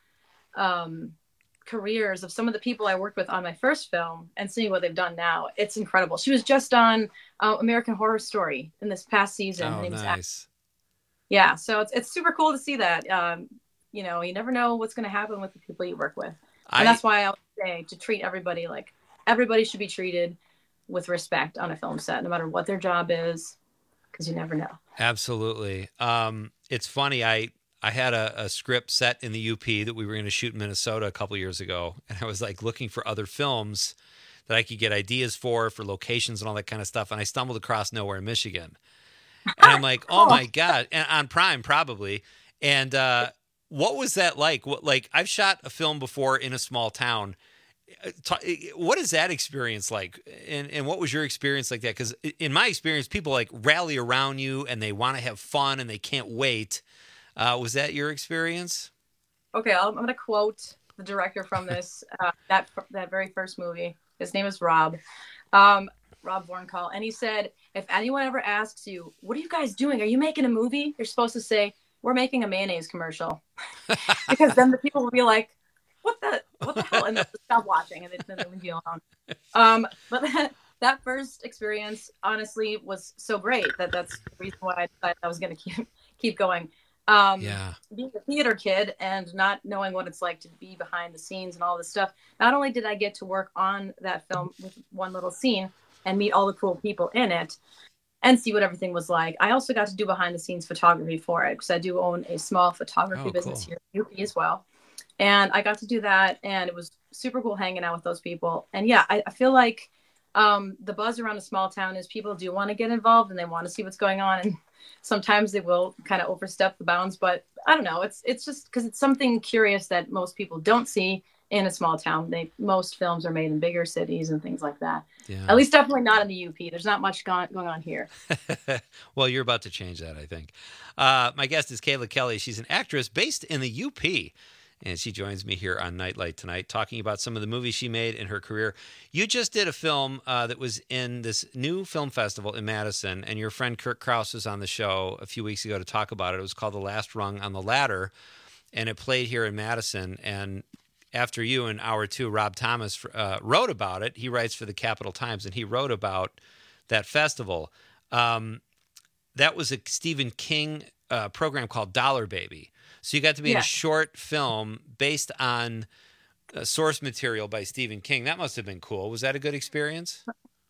um, careers of some of the people I worked with on my first film and seeing what they've done now. It's incredible. She was just on uh, American Horror Story in this past season. Her Oh, name is nice. Yeah, so it's it's super cool to see that. Um, you know, you never know what's going to happen with the people you work with, I- and that's why I would say to treat everybody like everybody should be treated with respect on a film set, no matter what their job is, because you never know. Absolutely. Um, it's funny. I I had a, a script set in the U P that we were going to shoot in Minnesota a couple years ago, and I was like looking for other films that I could get ideas for, for locations and all that kind of stuff. And I stumbled across Nowhere, Michigan, and I'm like, oh my god! And on Prime probably. And uh, what was that like? What like I've shot a film before in a small town. Ta- What is that experience like? And and what was your experience like that? Because in my experience, people like rally around you and they want to have fun and they can't wait. Uh, was that your experience? Okay, I'll, I'm going to quote the director from this uh, that that very first movie. His name is Rob, um, Rob Vornkall, and he said, "If anyone ever asks you, what are you guys doing? Are you making a movie?" You're supposed to say, "We're making a mayonnaise commercial," because then the people will be like, "What the what the hell?" and they'll stop watching and then they'll leave you alone. Um, but that, that first experience, honestly, was so great that that's the reason why I decided I was going to keep keep going. Um, Yeah. Being a theater kid and not knowing what it's like to be behind the scenes and all this stuff, not only did I get to work on that film with one little scene and meet all the cool people in it and see what everything was like, I also got to do behind the scenes photography for it, because I do own a small photography Oh, business cool. here in U P as well. And I got to do that, and it was super cool hanging out with those people. And yeah, I, I feel like um, the buzz around a small town is people do want to get involved and they want to see what's going on. And sometimes they will kind of overstep the bounds, but I don't know. It's it's just because it's something curious that most people don't see in a small town. They most films are made in bigger cities and things like that. Yeah. At least definitely not in the U P. There's not much go- going on here. Well, you're about to change that, I think. Uh, my guest is Kayla Kelly. She's an actress based in the U P, and she joins me here on Nightlight tonight, talking about some of the movies she made in her career. You just did a film uh, that was in this new film festival in Madison, and your friend Kirk Krause was on the show a few weeks ago to talk about it. It was called The Last Rung on the Ladder, and it played here in Madison. And after you, in hour two, Rob Thomas uh, wrote about it. He writes for the Capital Times, and he wrote about that festival. Um, that was a Stephen King uh, program called Dollar Baby. So you got to be in Yeah. a short film based on uh, source material by Stephen King. That must have been cool. Was that a good experience?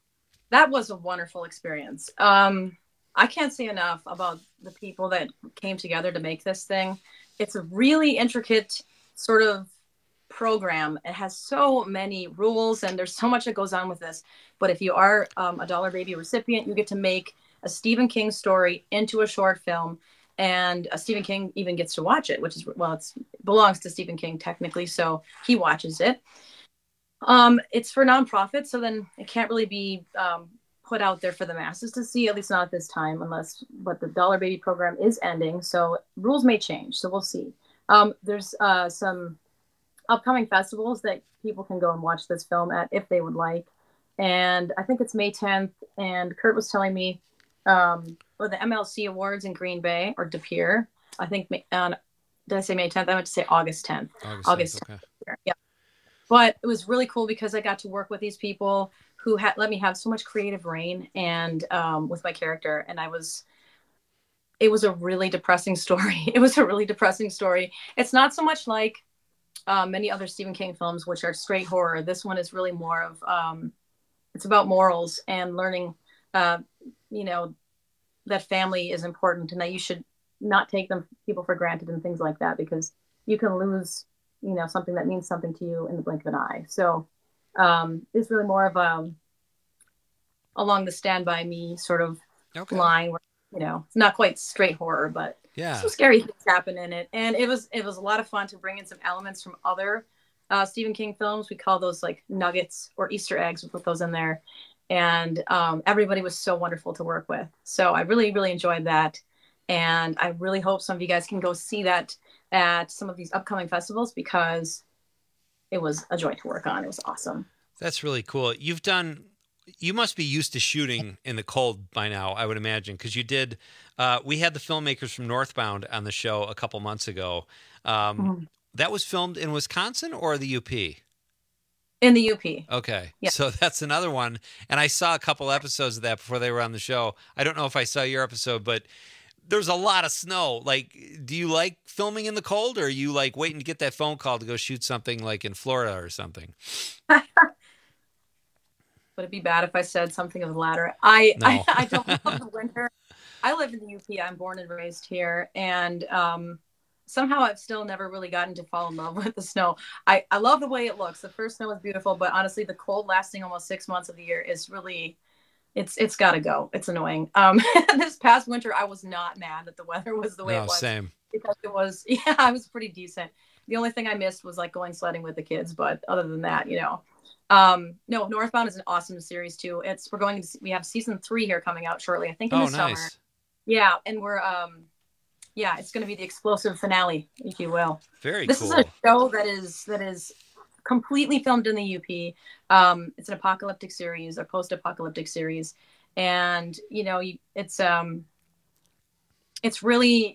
That was a wonderful experience. Um, I can't say enough about the people that came together to make this thing. It's a really intricate sort of program. It has so many rules and there's so much that goes on with this. But if you are um, a Dollar Baby recipient, you get to make a Stephen King story into a short film. And uh, Stephen King even gets to watch it, which is, well, it's belongs to Stephen King technically, so he watches it. Um, it's for nonprofit, so then it can't really be um, put out there for the masses to see, at least not at this time, unless, but the Dollar Baby program is ending. So rules may change. So we'll see. Um, there's uh, some upcoming festivals that people can go and watch this film at if they would like. And I think it's May tenth. And Kurt was telling me, um, or the M L C Awards in Green Bay or De Pere. I think, uh, did I say May tenth? I meant to say August tenth. August, August tenth, tenth. Okay. Yeah. But it was really cool because I got to work with these people who had let me have so much creative reign and um, with my character. And I was, it was a really depressing story. It was a really depressing story. It's not so much like uh, many other Stephen King films, which are straight horror. This one is really more of, um, it's about morals and learning, uh, you know, that family is important and that you should not take them people for granted and things like that, because you can lose, you know, something that means something to you in the blink of an eye. So um, it's really more of a along the Stand By Me sort of okay. line where, you know, it's not quite straight horror, but yeah, some scary things happen in it. And it was, it was a lot of fun to bring in some elements from other uh, Stephen King films. We call those like nuggets or Easter eggs. We put those in there. And um, everybody was so wonderful to work with. So I really, really enjoyed that. And I really hope some of you guys can go see that at some of these upcoming festivals, because it was a joy to work on. It was awesome. That's really cool. You've done, you must be used to shooting in the cold by now, I would imagine, because you did, uh, we had the filmmakers from Northbound on the show a couple months ago. Um, mm-hmm. That was filmed in Wisconsin or the U P? In the U P. Okay. Yeah. So that's another one. And I saw a couple episodes of that before they were on the show. I don't know if I saw your episode, but there's a lot of snow. Like, do you like filming in the cold, or are you like waiting to get that phone call to go shoot something like in Florida or something? Would it be bad if I said something of the latter? I, no. I, I don't love the winter. I live in the U P. I'm born and raised here. And um, somehow I've still never really gotten to fall in love with the snow. I, I love the way it looks. The first snow is beautiful, but honestly, the cold lasting almost six months of the year is really, it's it's got to go. It's annoying. Um, this past winter, I was not mad that the weather was the way no, it was. Same. Because it was, yeah, I was pretty decent. The only thing I missed was like going sledding with the kids, but other than that, you know. Um, no, Northbound is an awesome series too. It's we're going to we have season three here coming out shortly. I think in oh, the nice. summer. Yeah, and we're um, yeah, it's going to be the explosive finale, if you will. Very this cool. This is a show that is that is completely filmed in the U P. Um, it's an apocalyptic series, a post-apocalyptic series, and you know, you, it's um, it's really.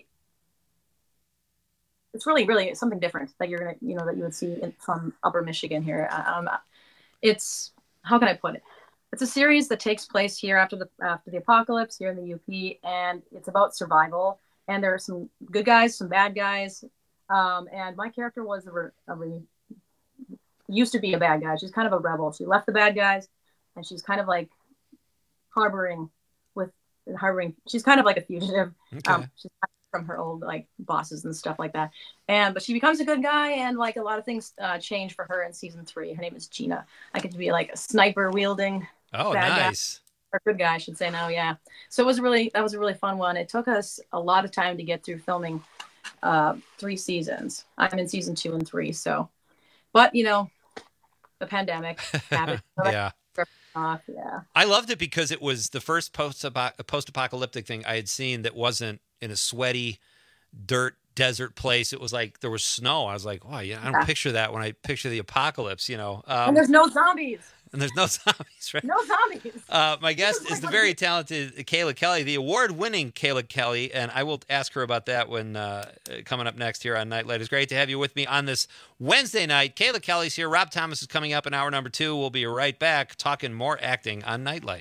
It's really, really something different that you're gonna, you know, that you would see in, from Upper Michigan here. Um, it's how can I put it? It's a series that takes place here after the after the apocalypse here in the U P, and it's about survival. And there are some good guys, some bad guys, um, and my character was a, re, a re, used to be a bad guy. She's kind of a rebel. She left the bad guys, and she's kind of like harboring with harboring. She's kind of like a fugitive. Okay. Um, she's from her old like bosses and stuff like that, and but she becomes a good guy, and like a lot of things uh, change for her in season three. Her name is Gina. I get to be like a sniper wielding oh bad nice guy, or good guy I should say now. Yeah, so it was really that was a really fun one. It took us a lot of time to get through filming uh three seasons. I'm in season two and three, so but you know the pandemic happened. So yeah off, yeah I loved it because it was the first post post-apocalyptic thing I had seen that wasn't in a sweaty dirt desert place. It was like there was snow. I was like, oh yeah, I don't yeah. picture that when I picture the apocalypse, you know. Um, and there's no zombies. And there's no zombies, right? No zombies. Uh, my guest is the very talented Kayla Kelly, the award-winning Kayla Kelly, and I will ask her about that when uh, coming up next here on Nightlight. It's great to have you with me on this Wednesday night. Kayla Kelly's here. Rob Thomas is coming up in hour number two. We'll be right back talking more acting on Nightlight.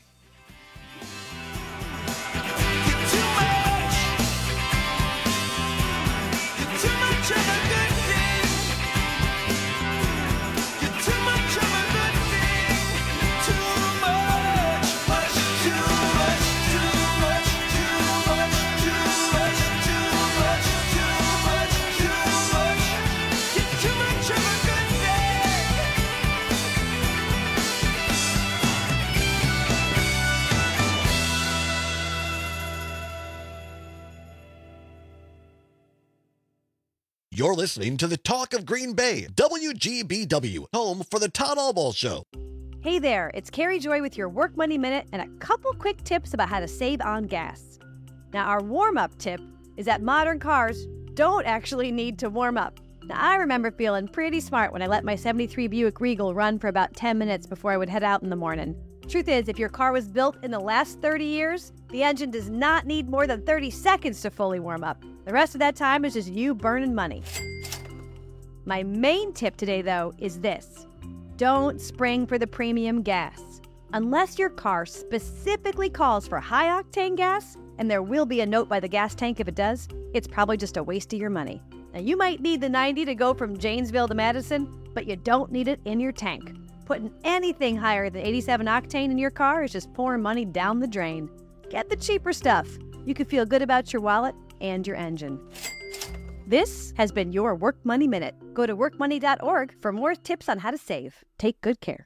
You're listening to the Talk of Green Bay, W G B W, home for the Todd Albaugh Show. Hey there, it's Carrie Joy with your Work Money Minute and a couple quick tips about how to save on gas. Now, our warm-up tip is that modern cars don't actually need to warm up. Now, I remember feeling pretty smart when I let my seventy-three Buick Regal run for about ten minutes before I would head out in the morning. Truth is, if your car was built in the last thirty years, the engine does not need more than thirty seconds to fully warm up. The rest of that time is just you burning money. My main tip today, though, is this. Don't spring for the premium gas. Unless your car specifically calls for high-octane gas, and there will be a note by the gas tank if it does, it's probably just a waste of your money. Now, you might need the ninety to go from Janesville to Madison, but you don't need it in your tank. Putting anything higher than eighty-seven octane in your car is just pouring money down the drain. Get the cheaper stuff. You can feel good about your wallet and your engine. This has been your Work Money Minute. Go to work money dot org for more tips on how to save. Take good care.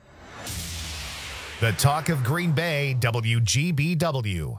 The Talk of Green Bay, W G B W.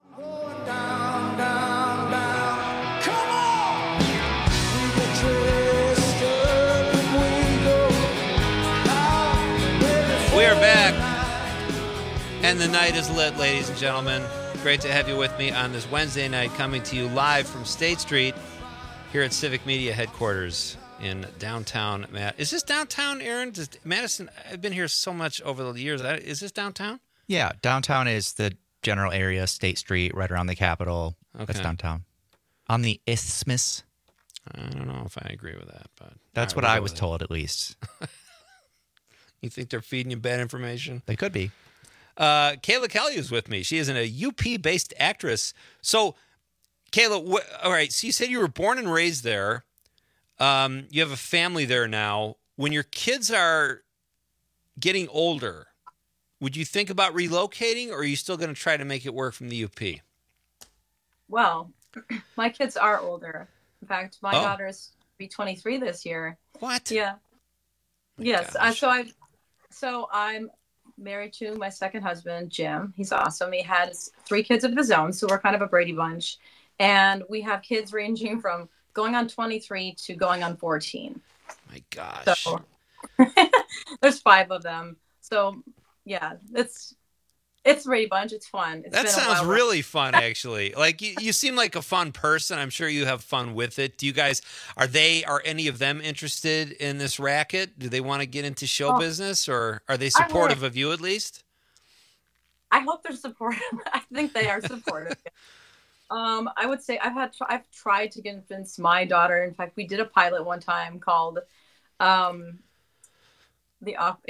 We are back, and the night is lit, ladies and gentlemen. Great to have you with me on this Wednesday night, coming to you live from State Street here at Civic Media headquarters in downtown. Matt, is this downtown, Aaron? Does Madison? I've been here so much over the years. Is this downtown? Yeah, downtown is the general area, State Street, right around the Capitol. Okay. That's downtown. On the Isthmus. I don't know if I agree with that, but that's right, what we'll I was it. told, at least. You think they're feeding you bad information? They could be. Uh, Kayla Kelly is with me. She is an, a U P-based actress. So, Kayla, wh- all right, so you said you were born and raised there. Um, you have a family there now. When your kids are getting older, would you think about relocating, or are you still going to try to make it work from the U P? Well, my kids are older. In fact, my Oh. daughter is be twenty-three this year. What? Yeah. Yes. I, so I, so I'm married to my second husband, Jim. He's awesome. He has three kids of his own, so we're kind of a Brady bunch, and we have kids ranging from going on twenty-three to going on fourteen. My gosh. So there's five of them. So yeah, it's it's Brady Bunch. It's fun. It's That been a sounds while. really fun, actually. Like you, you seem like a fun person. I'm sure you have fun with it. Do you guys are they are any of them interested in this racket? Do they want to get into show Oh. business, or are they I supportive would. of you at least? I hope they're supportive. I think they are supportive. um, I would say I've had I've tried to convince my daughter. In fact, we did a pilot one time called um, the op-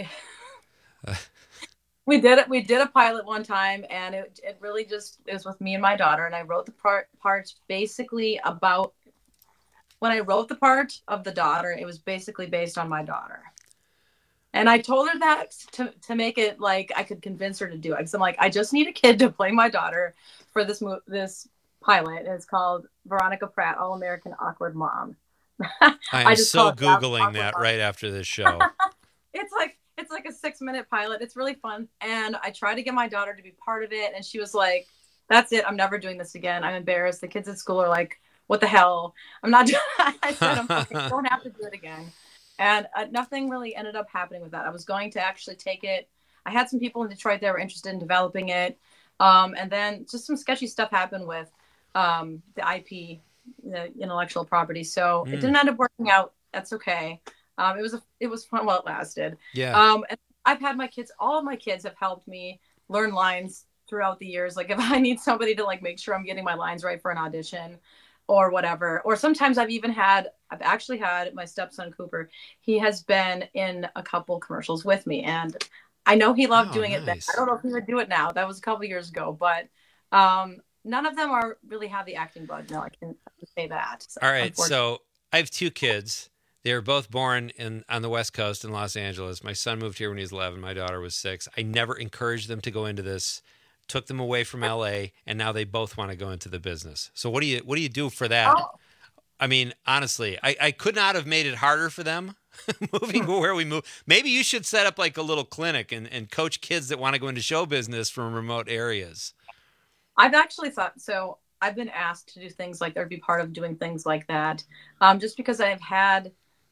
we did it. We did a pilot one time, and it it really just it was with me and my daughter, and I wrote the part parts basically about when I wrote the part of the daughter. It was basically based on my daughter. And I told her that to, to make it like I could convince her to do it. Because I'm like, I just need a kid to play my daughter for this mo- this pilot. And it's called Veronica Pratt, All American Awkward Mom. I am I just so call it Googling Awkward that Mom. right after this show. It's like it's like a six minute pilot. It's really fun. And I tried to get my daughter to be part of it. And she was like, that's it. I'm never doing this again. I'm embarrassed. The kids at school are like, what the hell? I'm not doing I said, I'm like, I don't have to do it again. And uh, nothing really ended up happening with that. I was going to actually take it. I had some people in Detroit that were interested in developing it. Um, and then just some sketchy stuff happened with um, the I P, the intellectual property. So Mm. it didn't end up working out. That's okay. Um, it was a, it was fun while it lasted. Yeah. Um, and I've had my kids, all of my kids have helped me learn lines throughout the years. Like if I need somebody to like make sure I'm getting my lines right for an audition or whatever, or sometimes I've even had, I've actually had my stepson Cooper. He has been in a couple commercials with me, and I know he loved Oh, doing it then. nice. I don't know if he would do it now. That was a couple years ago, but um, none of them are really have the acting bug. No, I can, I can say that. So, All right, unfortunately. so I have two kids. They were both born in on the West Coast in Los Angeles. My son moved here when he was eleven. My daughter was six. I never encouraged them to go into this. Took them away from L A, and now they both want to go into the business. So what do you what do you do for that? Oh. I mean, honestly, I, I could not have made it harder for them moving where we move. Maybe you should set up like a little clinic and, and coach kids that want to go into show business from remote areas. I've actually thought so. I've been asked to do things like that, or be part of doing things like that, um, just because I've had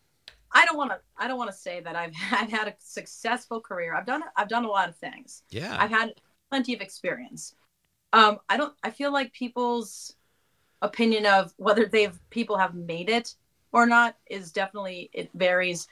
I don't want to. I don't want to say that I've had, had a successful career. I've done. I've done a lot of things. Yeah. I've had plenty of experience. Um, I don't. I feel like people's opinion of whether they've people have made it or not is definitely, it varies.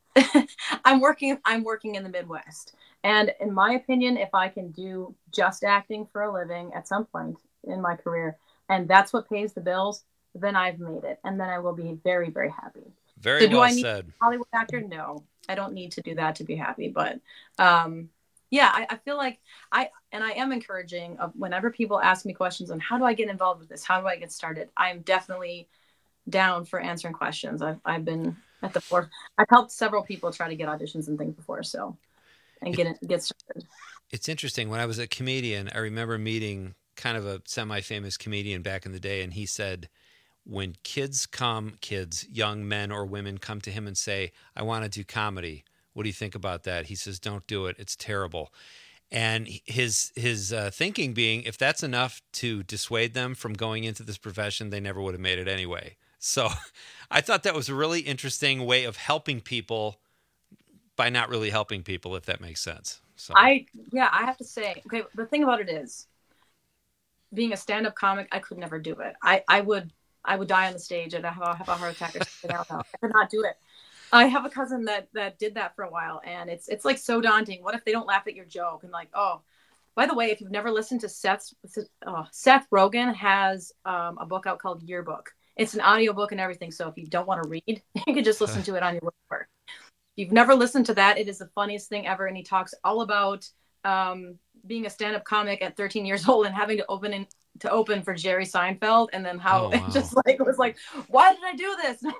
I'm working. I'm working in the Midwest, and in my opinion, if I can do just acting for a living at some point in my career, and that's what pays the bills, then I've made it, and then I will be very, very happy. Very so do well I need said. a Hollywood actor? No, I don't need to do that to be happy. But um, yeah, I, I feel like I, and I am encouraging of whenever people ask me questions on how do I get involved with this? How do I get started? I'm definitely down for answering questions. I've, I've been at the floor. I've helped several people try to get auditions and things before. So, and get it, get started. It's interesting. When I was a comedian, I remember meeting kind of a semi-famous comedian back in the day. And he said, when kids come, kids, young men or women come to him and say, I want to do comedy. What do you think about that? He says, don't do it. It's terrible. And his his uh, thinking being, if that's enough to dissuade them from going into this profession, they never would have made it anyway. So I thought that was a really interesting way of helping people by not really helping people, if that makes sense. So I, yeah, I have to say, okay, the thing about it is, being a stand-up comic, I could never do it. I, I would I would die on the stage and have a, have a heart attack or something. I don't know. I could not do it. I have a cousin that that did that for a while, and it's it's like so daunting. What if they don't laugh at your joke? And like, oh, by the way, if you've never listened to Seth's, uh, Seth Rogen has um, a book out called Yearbook. It's an audio book and everything. So if you don't want to read, you can just listen to it on your work. If you've never listened to that, it is the funniest thing ever. And he talks all about um, being a stand-up comic at thirteen years old and having to open in, to open for Jerry Seinfeld, and then how Oh, wow. it just like it was like, why did I do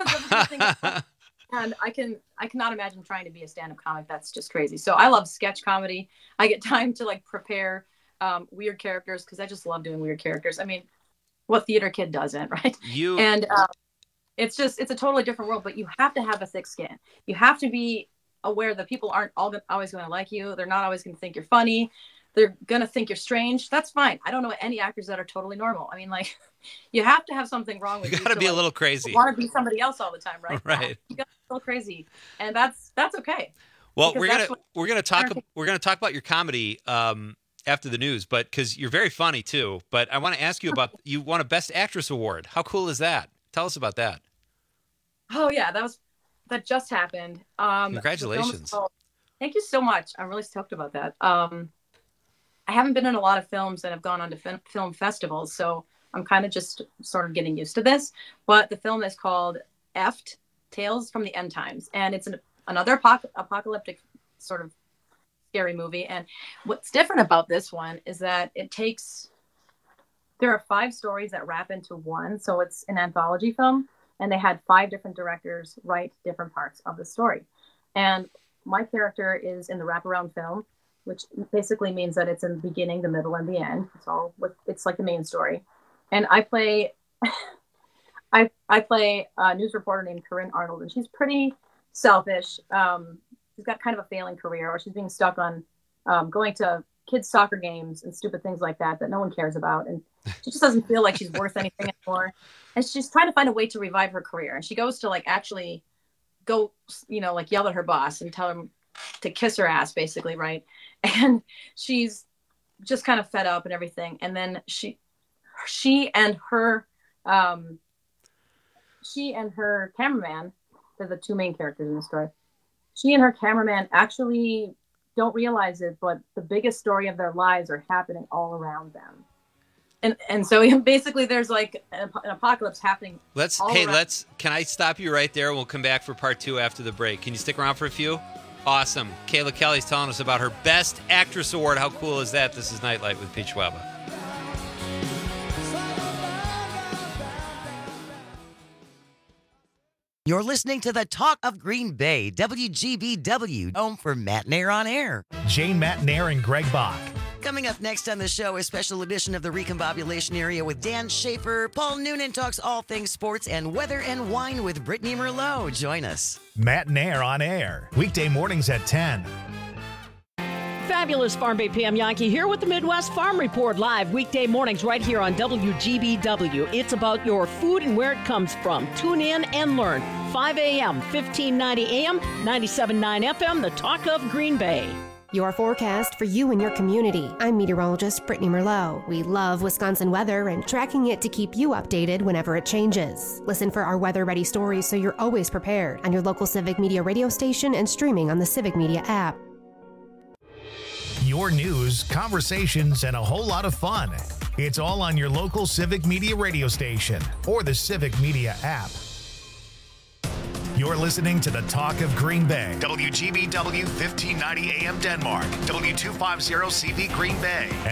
this? And I can I cannot imagine trying to be a stand-up comic. That's just crazy. So I love sketch comedy. I get time to like prepare um, weird characters because I just love doing weird characters. I mean, what theater kid doesn't, right? You and um, it's just it's a totally different world. But you have to have a thick skin. You have to be aware that people aren't all always going to like you. They're not always going to think you're funny. They're going to think you're strange. That's fine. I don't know any actors that are totally normal. I mean, like, you have to have something wrong with you. You got to be like, a little crazy. Want to be somebody else all the time, right? Right. You got to be a little crazy. And that's that's okay. Well, Because we're that's gonna what- we're gonna talk we're gonna talk about your comedy um, after the news, but because you're very funny too. But I want to ask you about you won a Best Actress award. How cool is that? Tell us about that. Oh, yeah. That was that just happened. Um, the film is Congratulations. called- Thank you so much. I'm really stoked about that. Um, I haven't been in a lot of films that have gone on to film, film festivals, so I'm kind of just sort of getting used to this. But the film is called Effed, Tales from the End Times, and it's an, another apoc- apocalyptic sort of scary movie. And what's different about this one is that it takes, there are five stories that wrap into one, so it's an anthology film, and they had five different directors write different parts of the story. And my character is in the wraparound film, which basically means that it's in the beginning, the middle, and the end. It's all with, it's like the main story. And I play, I I play a news reporter named Corinne Arnold, and she's pretty selfish. Um, she's got kind of a failing career, or she's being stuck on um, going to kids' soccer games and stupid things like that that no one cares about. And she just doesn't feel like she's worth anything anymore. And she's trying to find a way to revive her career. And she goes to like actually go, you know, like yell at her boss and tell him to kiss her ass, basically, right? And she's just kind of fed up and everything. And then she, she and her, um, she and her cameraman, they're the two main characters in the story. She and her cameraman actually don't realize it, but the biggest story of their lives are happening all around them. And and so basically, there's like an, an apocalypse happening. Let's all hey, around. let's can I stop you right there? We'll come back for part two after the break. Can you stick around for a few? Awesome. Kayla Kelly's telling us about her Best Actress Award. How cool is that? This is Nightlight with Pete Schwaba. You're listening to the Talk of Green Bay, W G B W, home for Matt Nair on Air. Jane Matt Nair and Greg Bach. Coming up next on the show, a special edition of the Recombobulation Area with Dan Schaefer. Paul Noonan talks all things sports and weather and wine with Brittany Merlot. Join us. Matt Nair on air. Weekday mornings at ten. Fabulous Farm Bay Pam Yankee here with the Midwest Farm Report live weekday mornings right here on W G B W. It's about your food and where it comes from. Tune in and learn. five a.m., fifteen ninety A M, ninety-seven point nine F M, the talk of Green Bay. Your forecast for you and your community. I'm meteorologist Brittany Merlot. We love Wisconsin weather and tracking it to keep you updated whenever it changes. Listen for our weather-ready stories so you're always prepared on your local Civic Media radio station and streaming on the Civic Media app. Your news, conversations, and a whole lot of fun. It's all on your local Civic Media radio station or the Civic Media app. You're listening to the Talk of Green Bay. W G B W fifteen ninety A M Denmark. W two fifty C B Green Bay.